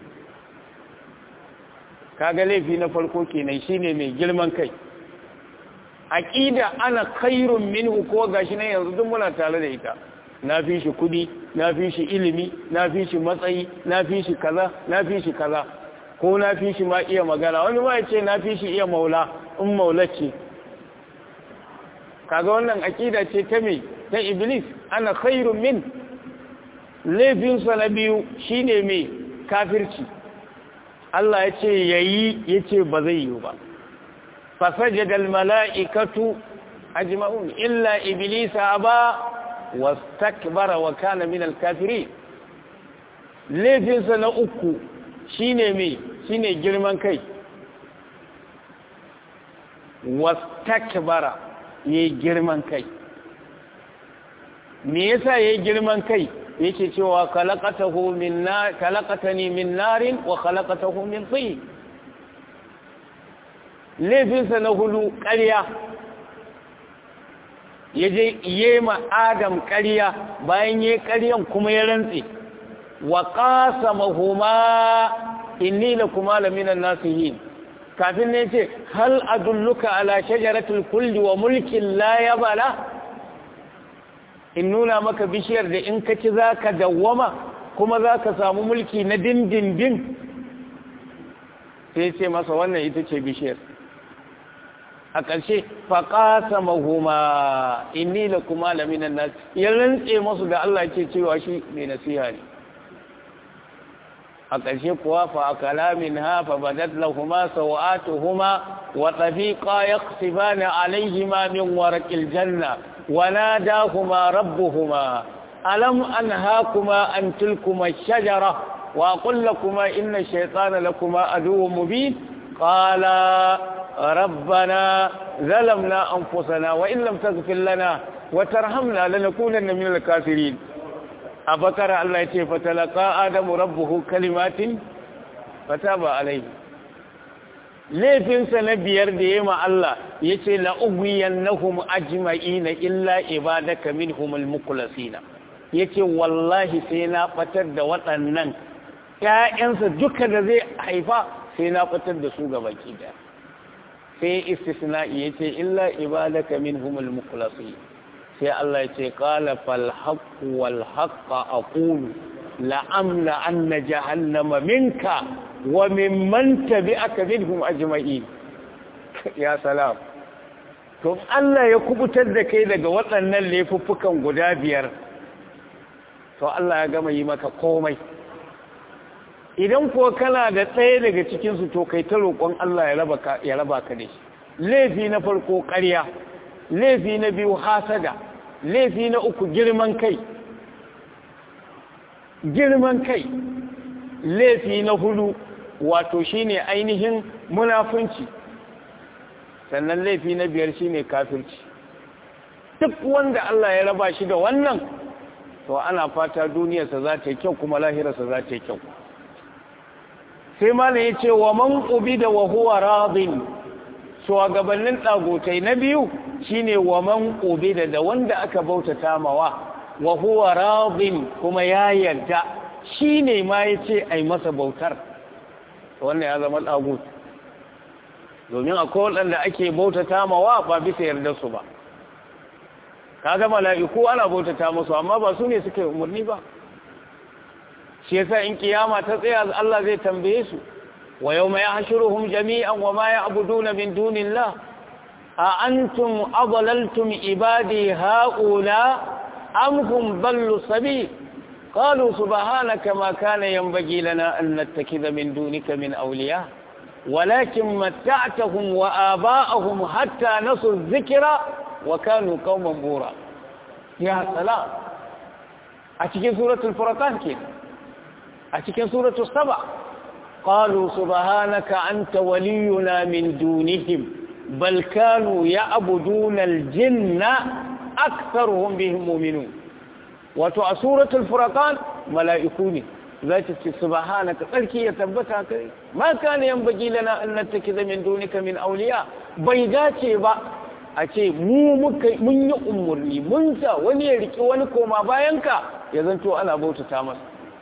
kaga laifi na farko kenan shine mai girman kai aqida ana khairun minhu ko gashi nan yanzu duk muna tare da ita na fi shi kudi na fi shi ilimi na fi shi matsayi na fi shi kaza na fi shi kaza ko na fi shi ma iya magana wani ma ya ce na fi shi iya maula in maula ce kaga wannan aqida ce ta me ta iblis ana khairun min laifinsa na biyu shine me kafirci Allah ya ce yayi yace ba zai yi ba fasajada almala'ikatu ajma'un illa iblisa aba wastakbara wa kana min alkafirin laifinsa na uku shine me shine girman kai wastakbara yayi girman kai me yasa yayi girman kai yake cewa khalaqatahu min nar khalaqatani min narin wa khalaqatahu min tin laifinsa na hudu ƙarya yaje yema adam ƙarya bayan yayi ƙaryan kuma ya rantse wa qasamahuma inni lakuma laminan nasihin kafin ne ce hal adulluka ala shajaratul kulli wa mulkin la yabala in nuna maka bishiyar da in ka ci za ka dawwama kuma za ka samu mulki na dindindin sai ce masa wannan ita ce bishiyar a ƙarshe faƙasa mahuma inni la kuma laminan nas ya rantse masu da Allah ke cewa shi mai nasiha ne a ƙarshe kuwa fa akala minha fa badat lahumu sawatuhuma wa tafiqa yaqsibana alayhima min warqil janna وناداهما ربهما ألم أنهاكما أن تلكما الشجرة وأقول لكما إن الشيطان لكما عدو مبين قالا ربنا ظلمنا أنفسنا وإن لم تغفر لنا وترحمنا لنكونن من الكافرين أفكر الله يتي فتلقى آدم ربه كلمات فتاب عليه laifinsa na biyar da ya ma Allah ya ce la'ubiyan na hum ajma'ina illa ibadaka min humul mukulasina ya ce wallahi sai na fatar da waɗannan ‘ya'yansa duka da zai haifa sai na fatar da su gabaki da sai istisna'i ya ce illa ibadaka min humul mukulasina sai Allah ya ce ƙala falhaku walhaƙa a ƙulu la'amla an na jahannama minka wa mimman tabi'aka minhum ajma'in ya salam to Allah ya kubutar da kai daga waɗannan laifuffukan guda biyar to Allah ya gama yi maka komai idan ko kana da tsaye daga cikin su to kai ta roƙon Allah ya raba ka ya raba ka da shi laifi na farko ƙarya laifi na biyu hasada laifi na uku girman kai girman kai laifi na hudu wato shine ainihin munafunci sannan laifi na biyar shine kafirci duk wanda Allah ya raba shi da wannan to ana fata duniyarsa za ta yi kyau kuma lahirarsa za ta yi kyau sai malam ya ce wa man ubida wa huwa radin shugabannin dagotai na biyu shine wa man ubida da wanda aka bautata mawa wa huwa radin kuma ya yarda shine ma yace ai masa bautar wannan ya zama dagut domin akwai wanda ake bautata mawa ba bisa yarda su ba kaga mala'iku ana bautata musu amma ba su ne suke umurni ba shi yasa in kiyama ta tsaya Allah zai tambaye su wa yawma yahshuruhum jami'an wa ma ya'buduna min dunillah a antum adlaltum ibadi haula am hum dallu sabil qalu subhanaka ma kana yanbaghi lana an nattakhidha min dunika min awliya walakin matta'tahum wa aba'ahum hatta nasu dhikra wa kanu qauman bura ya salam a cikin suratul furqan ke a cikin suratul saba qalu subhanaka anta waliyuna min dunihim bal kanu ya'buduna al-jinna aktharuhum bihim mu'minun wato a suratul furqan mala'iku ne zata ce subhanaka tsarki ya tabbata kai ma kana yanbaghi lana an nattakiza min dunika min awliya bai dace ba a ce mu muka mun yi umurni mun sa wani ya riki wani koma bayanka ya zanto ana bautata masa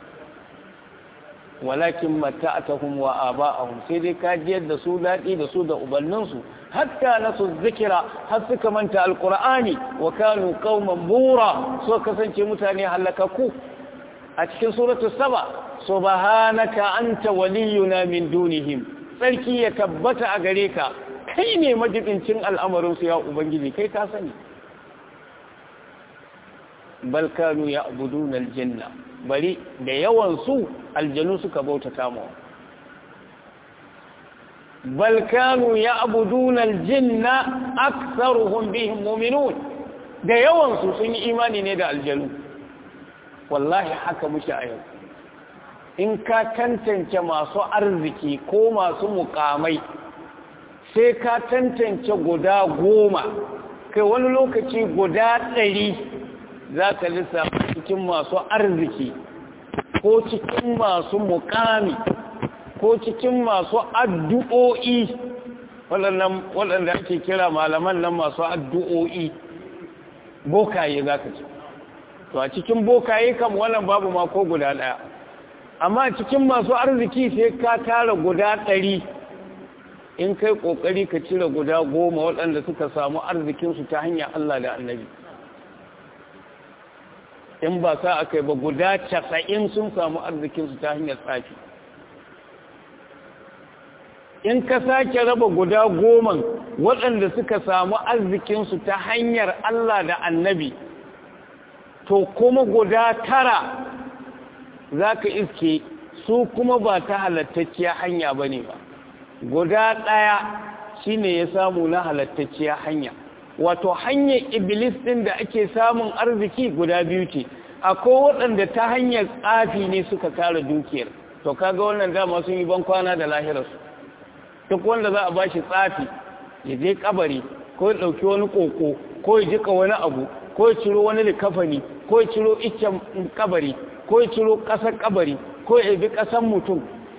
walakin mata'atuhum wa aba'ahum sai dai ka jiyar da su dadi da su da ubanninsu hatta nasu zikira har suka manta alqur'ani wa kanu qauman bura so kasance mutane halakaku a cikin suratul saba subhanaka anta waliyuna min dunihim sarki ya tabbata a gare ka kai ne majibincin al'amarin su ya ubangiji kai ka sani bal kanu ya'buduna aljanna bari da yawan su aljanu suka bautata mu bal kanu ya'buduna aljanna aktharuhum bihim mu'minun da yawan su sun yi imani ne da aljanu wallahi haka muke a yau in ka tantance masu arziki ko masu mukamai sai ka tantance guda goma kai wani lokaci guda ɗari za ka lissafa cikin masu arziki ko cikin masu mukami ko cikin masu addu'o'i waɗanda ake kira malaman nan masu addu'o'i bokaye za ka ce to a cikin bokaye kam wannan babu ma ko guda ɗaya amma cikin masu arziki sai ka tara guda ɗari in kai ƙoƙari ka cire guda goma waɗanda suka samu arzikinsu ta hanyar Allah da annabi in ba sa aka yi ba guda casa'in sun samu arzikinsu ta hanyar tsafi in ka sake raba guda goman waɗanda suka samu arzikinsu ta hanyar Allah da annabi to kuma guda tara za ka iske su kuma ba ta halattacciya hanya ba ne ba guda ɗaya shi ne ya samu na halattacciya hanya wato hanyar iblis ɗin da ake samun arziki guda biyu ce akwai waɗanda ta hanyar tsafi ne suka tara dukiyar to kaga wannan dama sun yi bankwana da lahirarsu duk wanda za a ba shi tsafi ya je kabari ko ya ɗauki wani ƙoƙo ko ya jika wani abu ko ya ciro wani likafani ko ya ciro iccen kabari ko ya ciro ƙasar kabari ko ya bi ƙasar mutum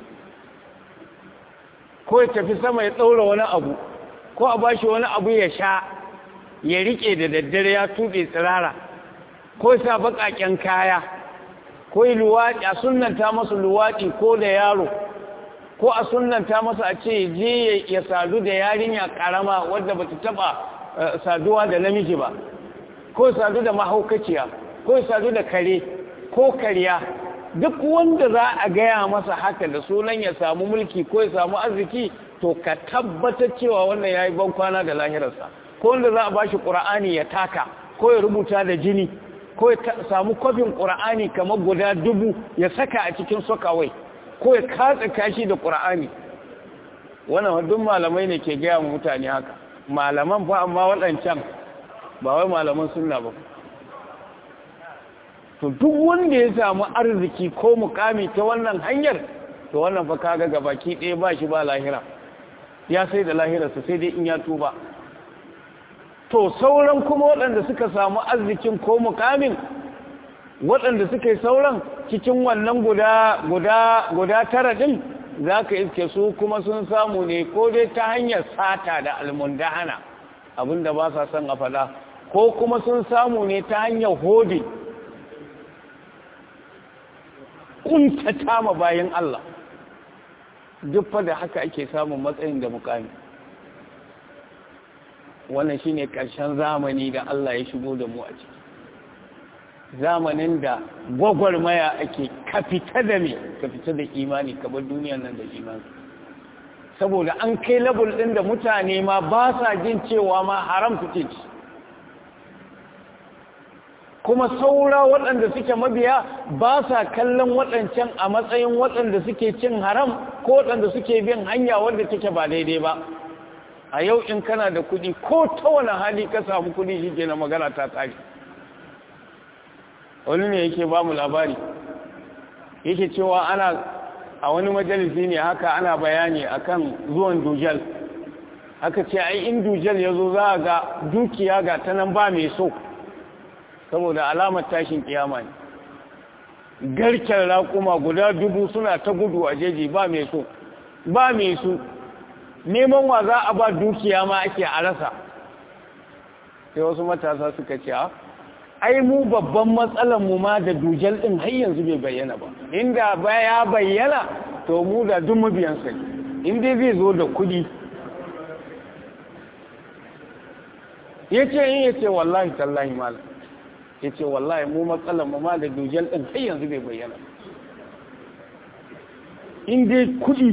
ko ya tafi sama ya ɗaura wani abu ko a bashi wani abu ya sha ya riƙe da daddare ya tuɓe tsirara ko ya sa baƙaƙen kaya ko ya luwaɗi a sunanta masa luwaɗi ko da yaro ko a sunanta masa a ce je ya sadu da yarinya ƙarama wadda ba ta taɓa saduwa da namiji ba ko ya sadu da mahaukaciya ko ya sadu da kare ko kariya duk wanda za a gaya masa haka da sunan ya samu mulki ko ya samu arziki to ka tabbatar cewa wannan ya yi bankwana da lahirarsa ko wanda za a ba shi ƙura'ani ya taka ko ya rubuta da jini ko ya samu kwafin ƙura'ani kamar guda dubu ya saka a cikin sokawai ko ya katsa kashi da ƙura'ani wannan duk malamai ne ke gaya wa mutane haka malaman fa amma waɗancan ba wai malaman sunna ba to duk wanda ya samu arziki ko mukami ta wannan hanyar to wannan fa kaga gabaki ɗaya ba shi ba lahira ya sai da lahirarsa sai dai in ya tuba to sauran kuma waɗanda suka samu arzikin ko mukamin waɗanda suka yi sauran cikin wannan guda guda guda tara din zaka iske su kuma sun samu ne ko dai ta hanyar sata da almundahana abinda ba sa son a faɗa ko kuma sun samu ne ta hanyar hodi kuntata ma bayan Allah duk fa da haka ake samun matsayin da mukami wannan shine ƙarshen zamani da Allah ya shigo da mu a ciki zamanin da gwagwarmaya ake ka fita da me ka fita da imani ka bar duniyar nan da imani saboda an kai level ɗin da mutane ma ba sa jin cewa ma haram suke ci, kuma saura waɗanda suke mabiya ba sa kallon waɗancan a matsayin waɗanda suke cin haram ko waɗanda suke bin hanya wanda take ba daidai ba. A yau in kana da kuɗi ko ta wani hali ka samu kuɗi shi ke na magana ta tsari. Wani ne yake ba mu labari yake cewa ana a wani majalisi ne haka ana bayani akan zuwan dujal, aka ce ai in dujal ya zo za a ga dukiya ga ta nan ba mai so saboda alamar tashin kiyama ne. Garken raƙuma guda dubu suna ta gudu a jeji ba mai so ba mai su, neman wa za a ba dukiya ma ake a rasa. Sai wasu matasa suka ce ai mu babban matsalar mu ma da dujal din har yanzu bai bayyana ba, inda ba ya bayyana to mu da duk mabiyan sai inda zai zo da kudi yace in yace wallahi tallahi malam yace wallahi mu matsalar mu ma da dujal din har yanzu bai bayyana inda kudi.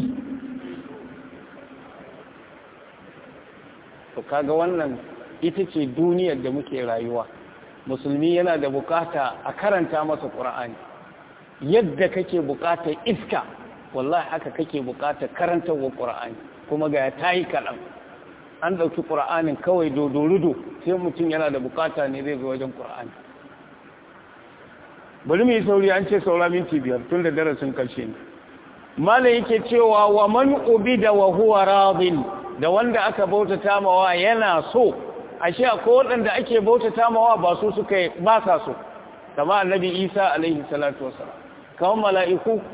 To kaga wannan ita ce duniyar da muke rayuwa. Musulmi yana da bukata a karanta masa Qur'ani yadda kake bukatar iska, wallahi haka kake bukatar karantawa Qur'ani, kuma ga tayi kalan an dauki Qur'anin kawai dodorudo sai mutum yana da bukata ne zai zo wajen Qur'ani. Bari mu yi sauri, an ce saura minti biyar tun da darasin karshe ne. Malai yake cewa wa man ubida wa huwa radin, da wanda aka bautata mawa yana so. Ashe akwai waɗanda ake bautata mawa ba su suka ba sa so, kama annabi Isa alaihi salatu wasalam, kama mala'iku.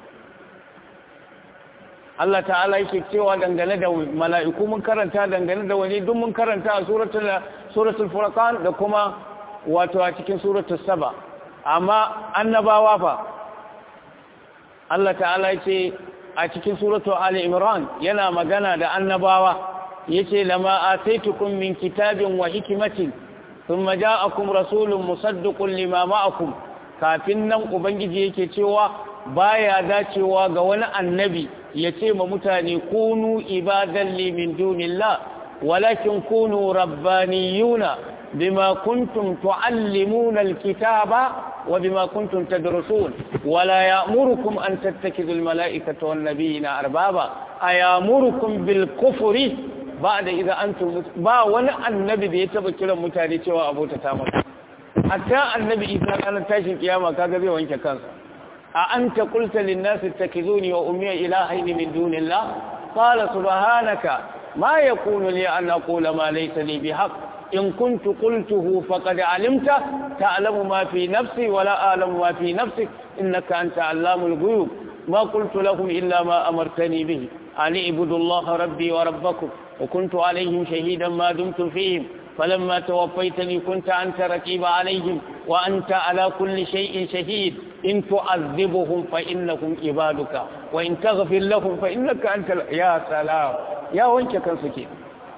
Allah ta'ala yake cewa dangane da mala'iku mun karanta, dangane da wani duk mun karanta a suratul suratul furqan da kuma wato a cikin suratul saba. Amma annabawa fa Allah ta'ala yake a cikin suratul ali imran yana magana da annabawa, yace lama ataitukum min kitabin wa hikmatin thumma ja'akum rasulun musaddiqun lima ma'akum. Kafin nan ubangiji yake cewa baya dacewa ga wani annabi yace ma mutane kunu ibadan li min dunillah walakin kunu rabbaniyuna bima kuntum tuallimuna alkitaba wa bima kuntum tadrusun wala ya'murukum an tattakhidhu almala'ikata wan nabiyina arbaba ayamurukum bil kufri ba'da idza antum ba wani annabi da ya taba kiran mutane cewa abota ta masa. Hatta annabi Isa ranar tashin kiyama kaga zai wanke kansa. A anta qulta lin nasi ittakizuni wa ummi ilahaini min dunillah qala subhanaka ma yakunu li an aqula ma laysa li bihaq in kuntu qultuhu faqad alimta ta'lamu ma fi nafsi wa la a'lamu ma fi nafsik innaka anta allamul ghuyub ma qultu lahum illa ma amartani bihi an ibudu allaha rabbi wa rabbakum وكنت عليهم شهيدا ما دمت فيهم فلما توفيتني كنت أنت رقيب عليهم وأنت على كل شيء شهيد إن تعذبهم فإنهم عبادك وإن تغفر لهم فإنك أنت ل... يا سلام يا وانك كان سكين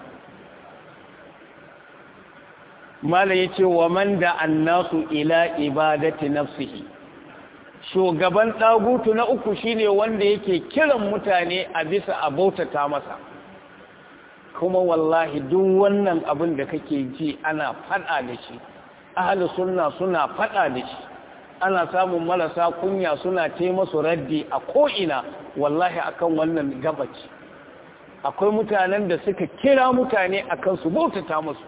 ما لا يتي ومن دعا الناس إلى عبادة نفسه shugaban ɗagutu na uku shine wanda yake kiran mutane a bisa abautata masa. Kuma wallahi duk wannan abin da kake ji ana fada da shi, ahli sunna suna fada da shi, ana samun marasa kunya suna ce masu raddi a ko'ina, wallahi akan wannan gabaci. Akwai mutanen da suka kira mutane akan su bautata musu,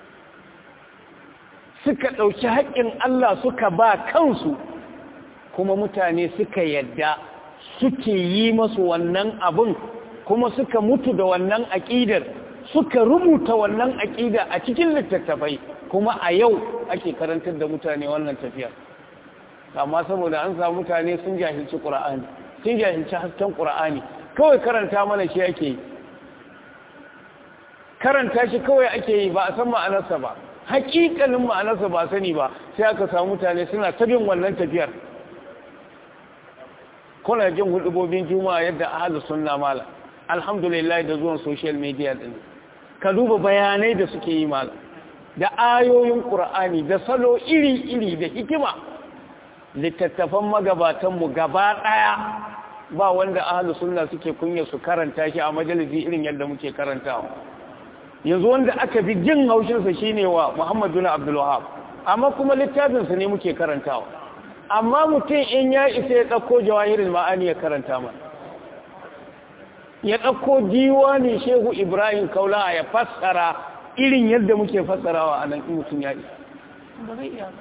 suka ɗauki haƙƙin Allah suka ba kansu, kuma mutane suka yadda suke yi masu wannan abin, kuma suka mutu da wannan aƙidar, suka rubuta wannan aƙida a cikin littattafai, kuma a yau ake karantar da mutane wannan tafiyar. Amma saboda an samu mutane sun jahilci Qur'ani, sun jahilci hasken Qur'ani, kawai karanta mana shi ake yi, karanta shi kawai ake yi, ba a san ma'anarsa ba, haƙiƙanin ma'anarsa ba sani ba, sai aka samu mutane suna ta bin wannan tafiyar. Kuna jin hudubobin juma'a yadda ahlus sunna mala, alhamdulillah da zuwan social media din, ka duba bayanai da suke yi mala, da ayoyin Qur'ani da salo iri-iri da hikima. Littattafan magabatanmu gaba ɗaya ba wanda ahlus sunna suke kunya su karanta shi a majalisi irin yadda muke karantawa yanzu wanda aka fi jin haushinsa shine wa Muhammad bin Abdul Wahhab amma kuma littafinsa ne muke karantawa amma mutum in ya isa ya ɗauko jawahirul ma'ani ya karanta mana ya ɗauko diwanin Shehu Ibrahim Kaula ya fassara irin yadda muke fassarawa a nan in mutum ya isa ba zai iya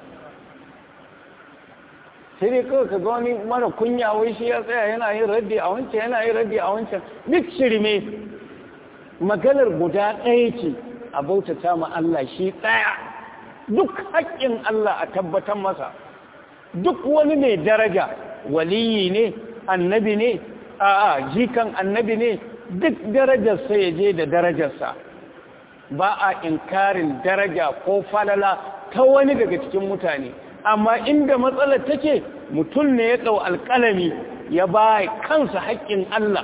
sai dai kawai ka ga wani mara kunya wai shi ya tsaya yana yin raddi a wancan yana yin raddi a wancan duk shirme maganar guda ɗaya ce a bautata ma Allah shi ɗaya duk haƙƙin Allah a tabbatar masa duk wani mai daraja waliyi ne annabi ne a'a jikan annabi ne duk darajarsa ya je da darajarsa ba a inkarin daraja ko falala ta wani daga cikin mutane amma inda matsalar take mutum ne ya ɗau alƙalami ya ba kansa haƙƙin Allah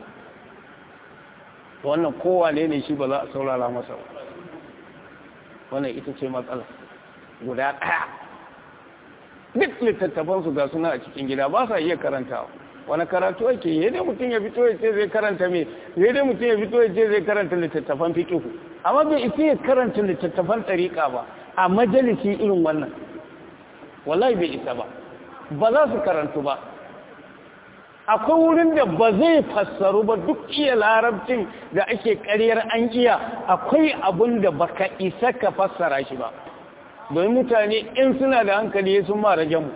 wannan kowa ne ne shi ba za a saurara masa wannan ita ce matsala guda ɗaya duk littattafansu ga suna a cikin gida ba sa iya karantawa wani karatu ake yi dai mutum ya fito ya ce zai karanta me ya dai mutum ya fito ya ce zai karanta littattafan fiqh amma bai isa ya karanta littattafan tariqa ba a majalisi irin wannan wallahi bai isa ba ba za su karantu ba akwai wurin da ba zai fassaru ba duk iya larabcin da ake ƙaryar an iya akwai abun da baka isa ka fassara shi ba domin mutane in suna da hankali sun mara jamu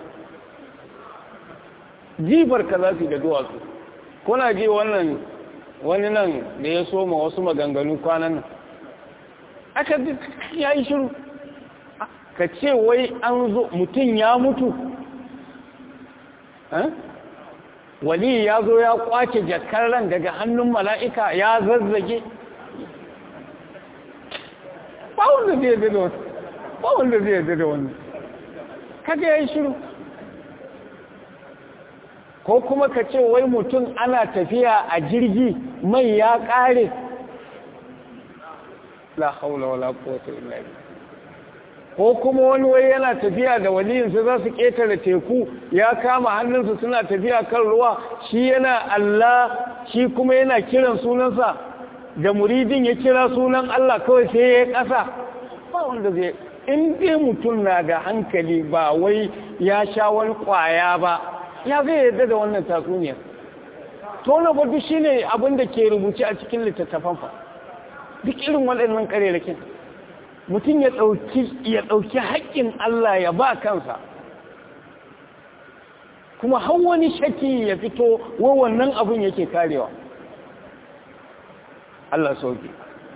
jifar ka za su da duwatsu kuna ji wannan wani nan da ya soma wasu maganganu kwanan nan aka ya yi shiru ka ce wai an zo mutum ya mutu wali ya zo ya kwace jakar ran daga hannun mala'ika ya zazzage ba wanda zai yadda da wani ba wanda zai yadda da wani kaga ya yi shiru ko kuma ka ce wai mutum ana tafiya a jirgi mai ya ƙare la haula wala quwwata illa billah ko kuma wani wai yana tafiya da waliyinsa za su ƙetare teku ya kama hannunsa suna tafiya kan ruwa shi yana Allah shi kuma yana kiran sunansa da muridin ya kira sunan Allah kawai sai ya ƙasa ba wanda zai in dai mutum na da hankali ba wai ya sha wani ƙwaya ba ya zai yarda da wannan tatsuniyar to na gudu shi ne abin da ke rubuce a cikin littattafan fa duk irin waɗannan ƙarerakin mutum ya ɗauki ya ɗauki haƙƙin Allah ya ba kansa kuma har wani shaki ya fito wa wannan abin yake karewa Allah sauki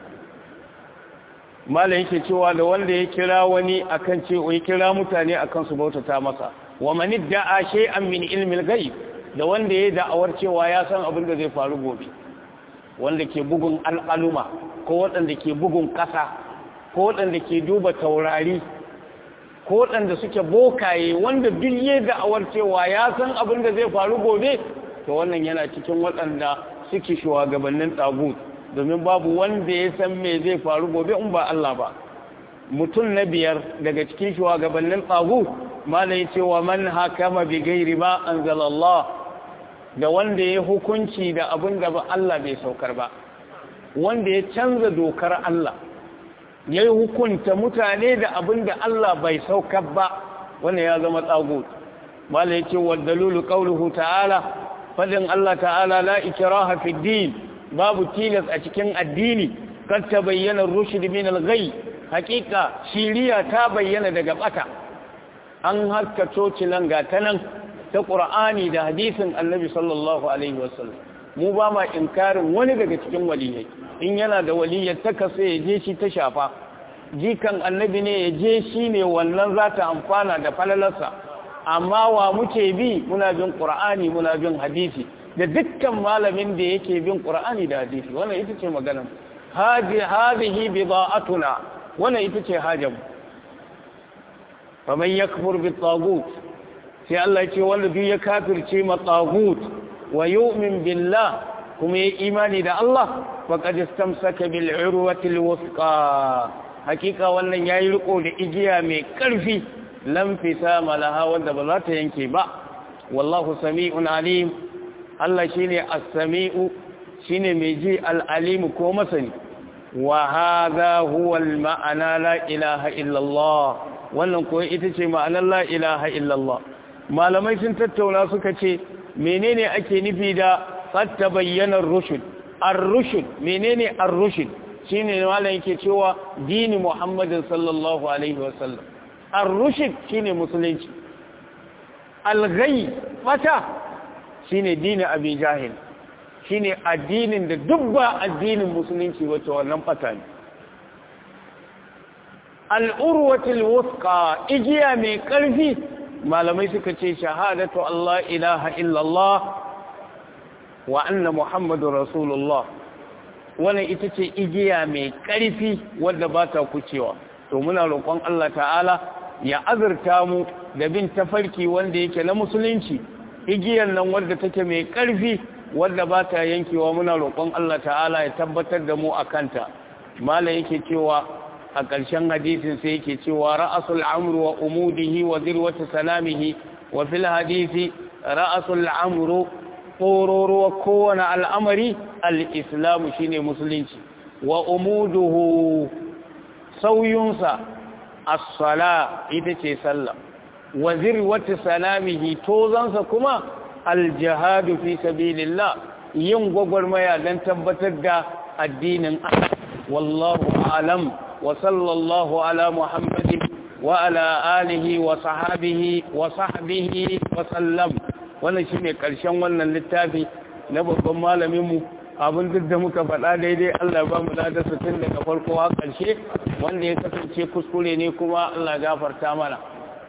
malam yake cewa da wanda ya kira wani akan ce ya kira mutane akan su bautata masa wa man idda'a shay'an min ilmi al-ghaib da wanda ya da'awar cewa ya san abin da zai faru gobe wanda ke bugun al'aluma ko waɗanda ke bugun ƙasa ko waɗanda ke duba taurari ko waɗanda suke bokaye wanda duk ya da'awar cewa ya san abin da zai faru gobe to wannan yana cikin waɗanda suke shugabannin tsagut domin babu wanda ya san me zai faru gobe in ba Allah ba mutum na biyar daga cikin shugabannin tsagut malai cewa man hakama bi gairi ma anzalallah da wanda ya hukunci da abin da ba Allah bai saukar ba wanda ya canza dokar Allah ya yi hukunta mutane da abin da Allah bai saukar ba wannan ya zama tsagut malai cewa dalulu qauluhu ta'ala fadin Allah ta'ala la ikraha fi din babu tilas a cikin addini kan ta bayyana rushd min al-ghay hakika shiriya ta bayyana daga bata an harka cocilan gatanan ta ƙura'ani da hadisin annabi sallallahu alaihi wasallam mu ba ma inkarin wani daga cikin waliyai in yana da waliyyar ta kasa ya je shi ta shafa jikan annabi ne ya je shi ne wannan za ta amfana da falalarsa amma wa muke bi muna bin ƙura'ani muna bin hadisi da dukkan malamin da yake bin ƙura'ani da hadisi wannan ita ce maganar hadihi bida'atuna wannan ita ce hajjamu faman yakfur bi tagut sai Allah ce wanda duk ya kafirce ma tagut wa yu'min billah kuma ya imani da Allah faqad istamsaka bil urwati al wuthqa hakika wannan yayi riko da igiya mai karfi lam fisama laha wanda ba za ta yanke ba wallahu sami'un alim Allah shine as-sami'u shine mai ji al-alim ko masani wa hadha huwa al-ma'ana la ilaha illa Allah wannan ko ita ce ma'anar la ilaha illa Allah malamai sun tattauna suka ce menene ake nufi da qad tabayyana ar-rushd ar-rushd menene ar-rushd shine malam yake cewa dini Muhammadin sallallahu alaihi wasallam ar-rushd shine musulunci al-ghay fata shine dini abi jahil shine addinin da dubba addinin musulunci wato wannan fata ne al-urwatul wuthqa igiya mai karfi malamai suka ce shahadatu Allah ilaha illallah wa anna muhammadur rasulullah wannan ita ce igiya mai karfi wanda ba ta kucewa to muna roƙon Allah ta'ala ya azurta mu da bin tafarki wanda yake na musulunci igiyar nan wadda take mai ƙarfi wadda ba ta yankewa muna roƙon Allah ta'ala ya tabbatar da mu a kanta malam yake cewa a ƙarshen hadisin sai yake cewa ra'asul amru wa umudihi wa zirwatu salamihi wa fil hadisi ra'asul amru qororuwa kowane al'amari al-islamu shine musulunci wa umuduhu sauyunsa as-sala ita ce sallah wa zirwatu salamihi tozansa kuma al-jihadu fi sabilillah yin gwagwarmaya don tabbatar da addinin Allah wallahu a'lam wa sallallahu ala muhammadin wa ala alihi wa sahabihi wa sahbihi wa sallam wannan shine karshen wannan littafi na babban malamin mu abin duk da muka faɗa daidai Allah ba mu da tun daga farko har ƙarshe wanda ya kasance kuskure ne kuma Allah gafarta mana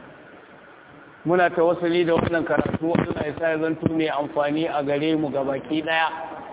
muna tawassuli da wannan karatu Allah ya sa ya zanto mai amfani a gare mu gabaki daya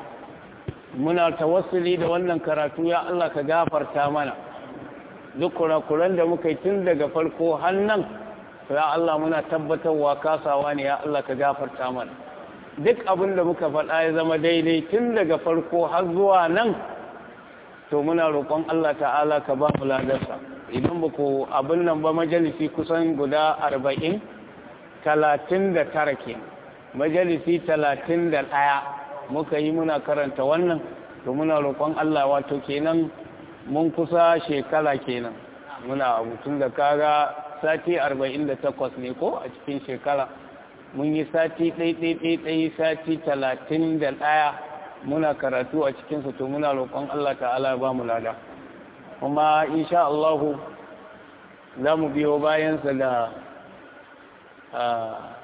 muna tawassuli da wannan karatu ya Allah ka gafarta mana duk kurakuran da muka yi tun daga farko har nan ya Allah muna tabbatarwa kasawa ne ya Allah ka gafarta mana duk abin da muka faɗa ya zama daidai tun daga farko har zuwa nan to muna roƙon Allah ta'ala ka ba mu ladarsa idan ba ku abin nan ba majalisi kusan guda arba'in talatin da tara ke majalisi talatin da ɗaya muka yi muna karanta wannan to muna roƙon Allah wato kenan mun kusa shekara kenan muna abutun da kaga sati arba'in da takwas ne ko a cikin shekara mun yi sati ɗai-ɗai-ɗai sati talatin da ɗaya muna karatu a cikinsu to muna roƙon Allah ta'ala ba mu lada kuma insha Allahu za mu biyo bayansa da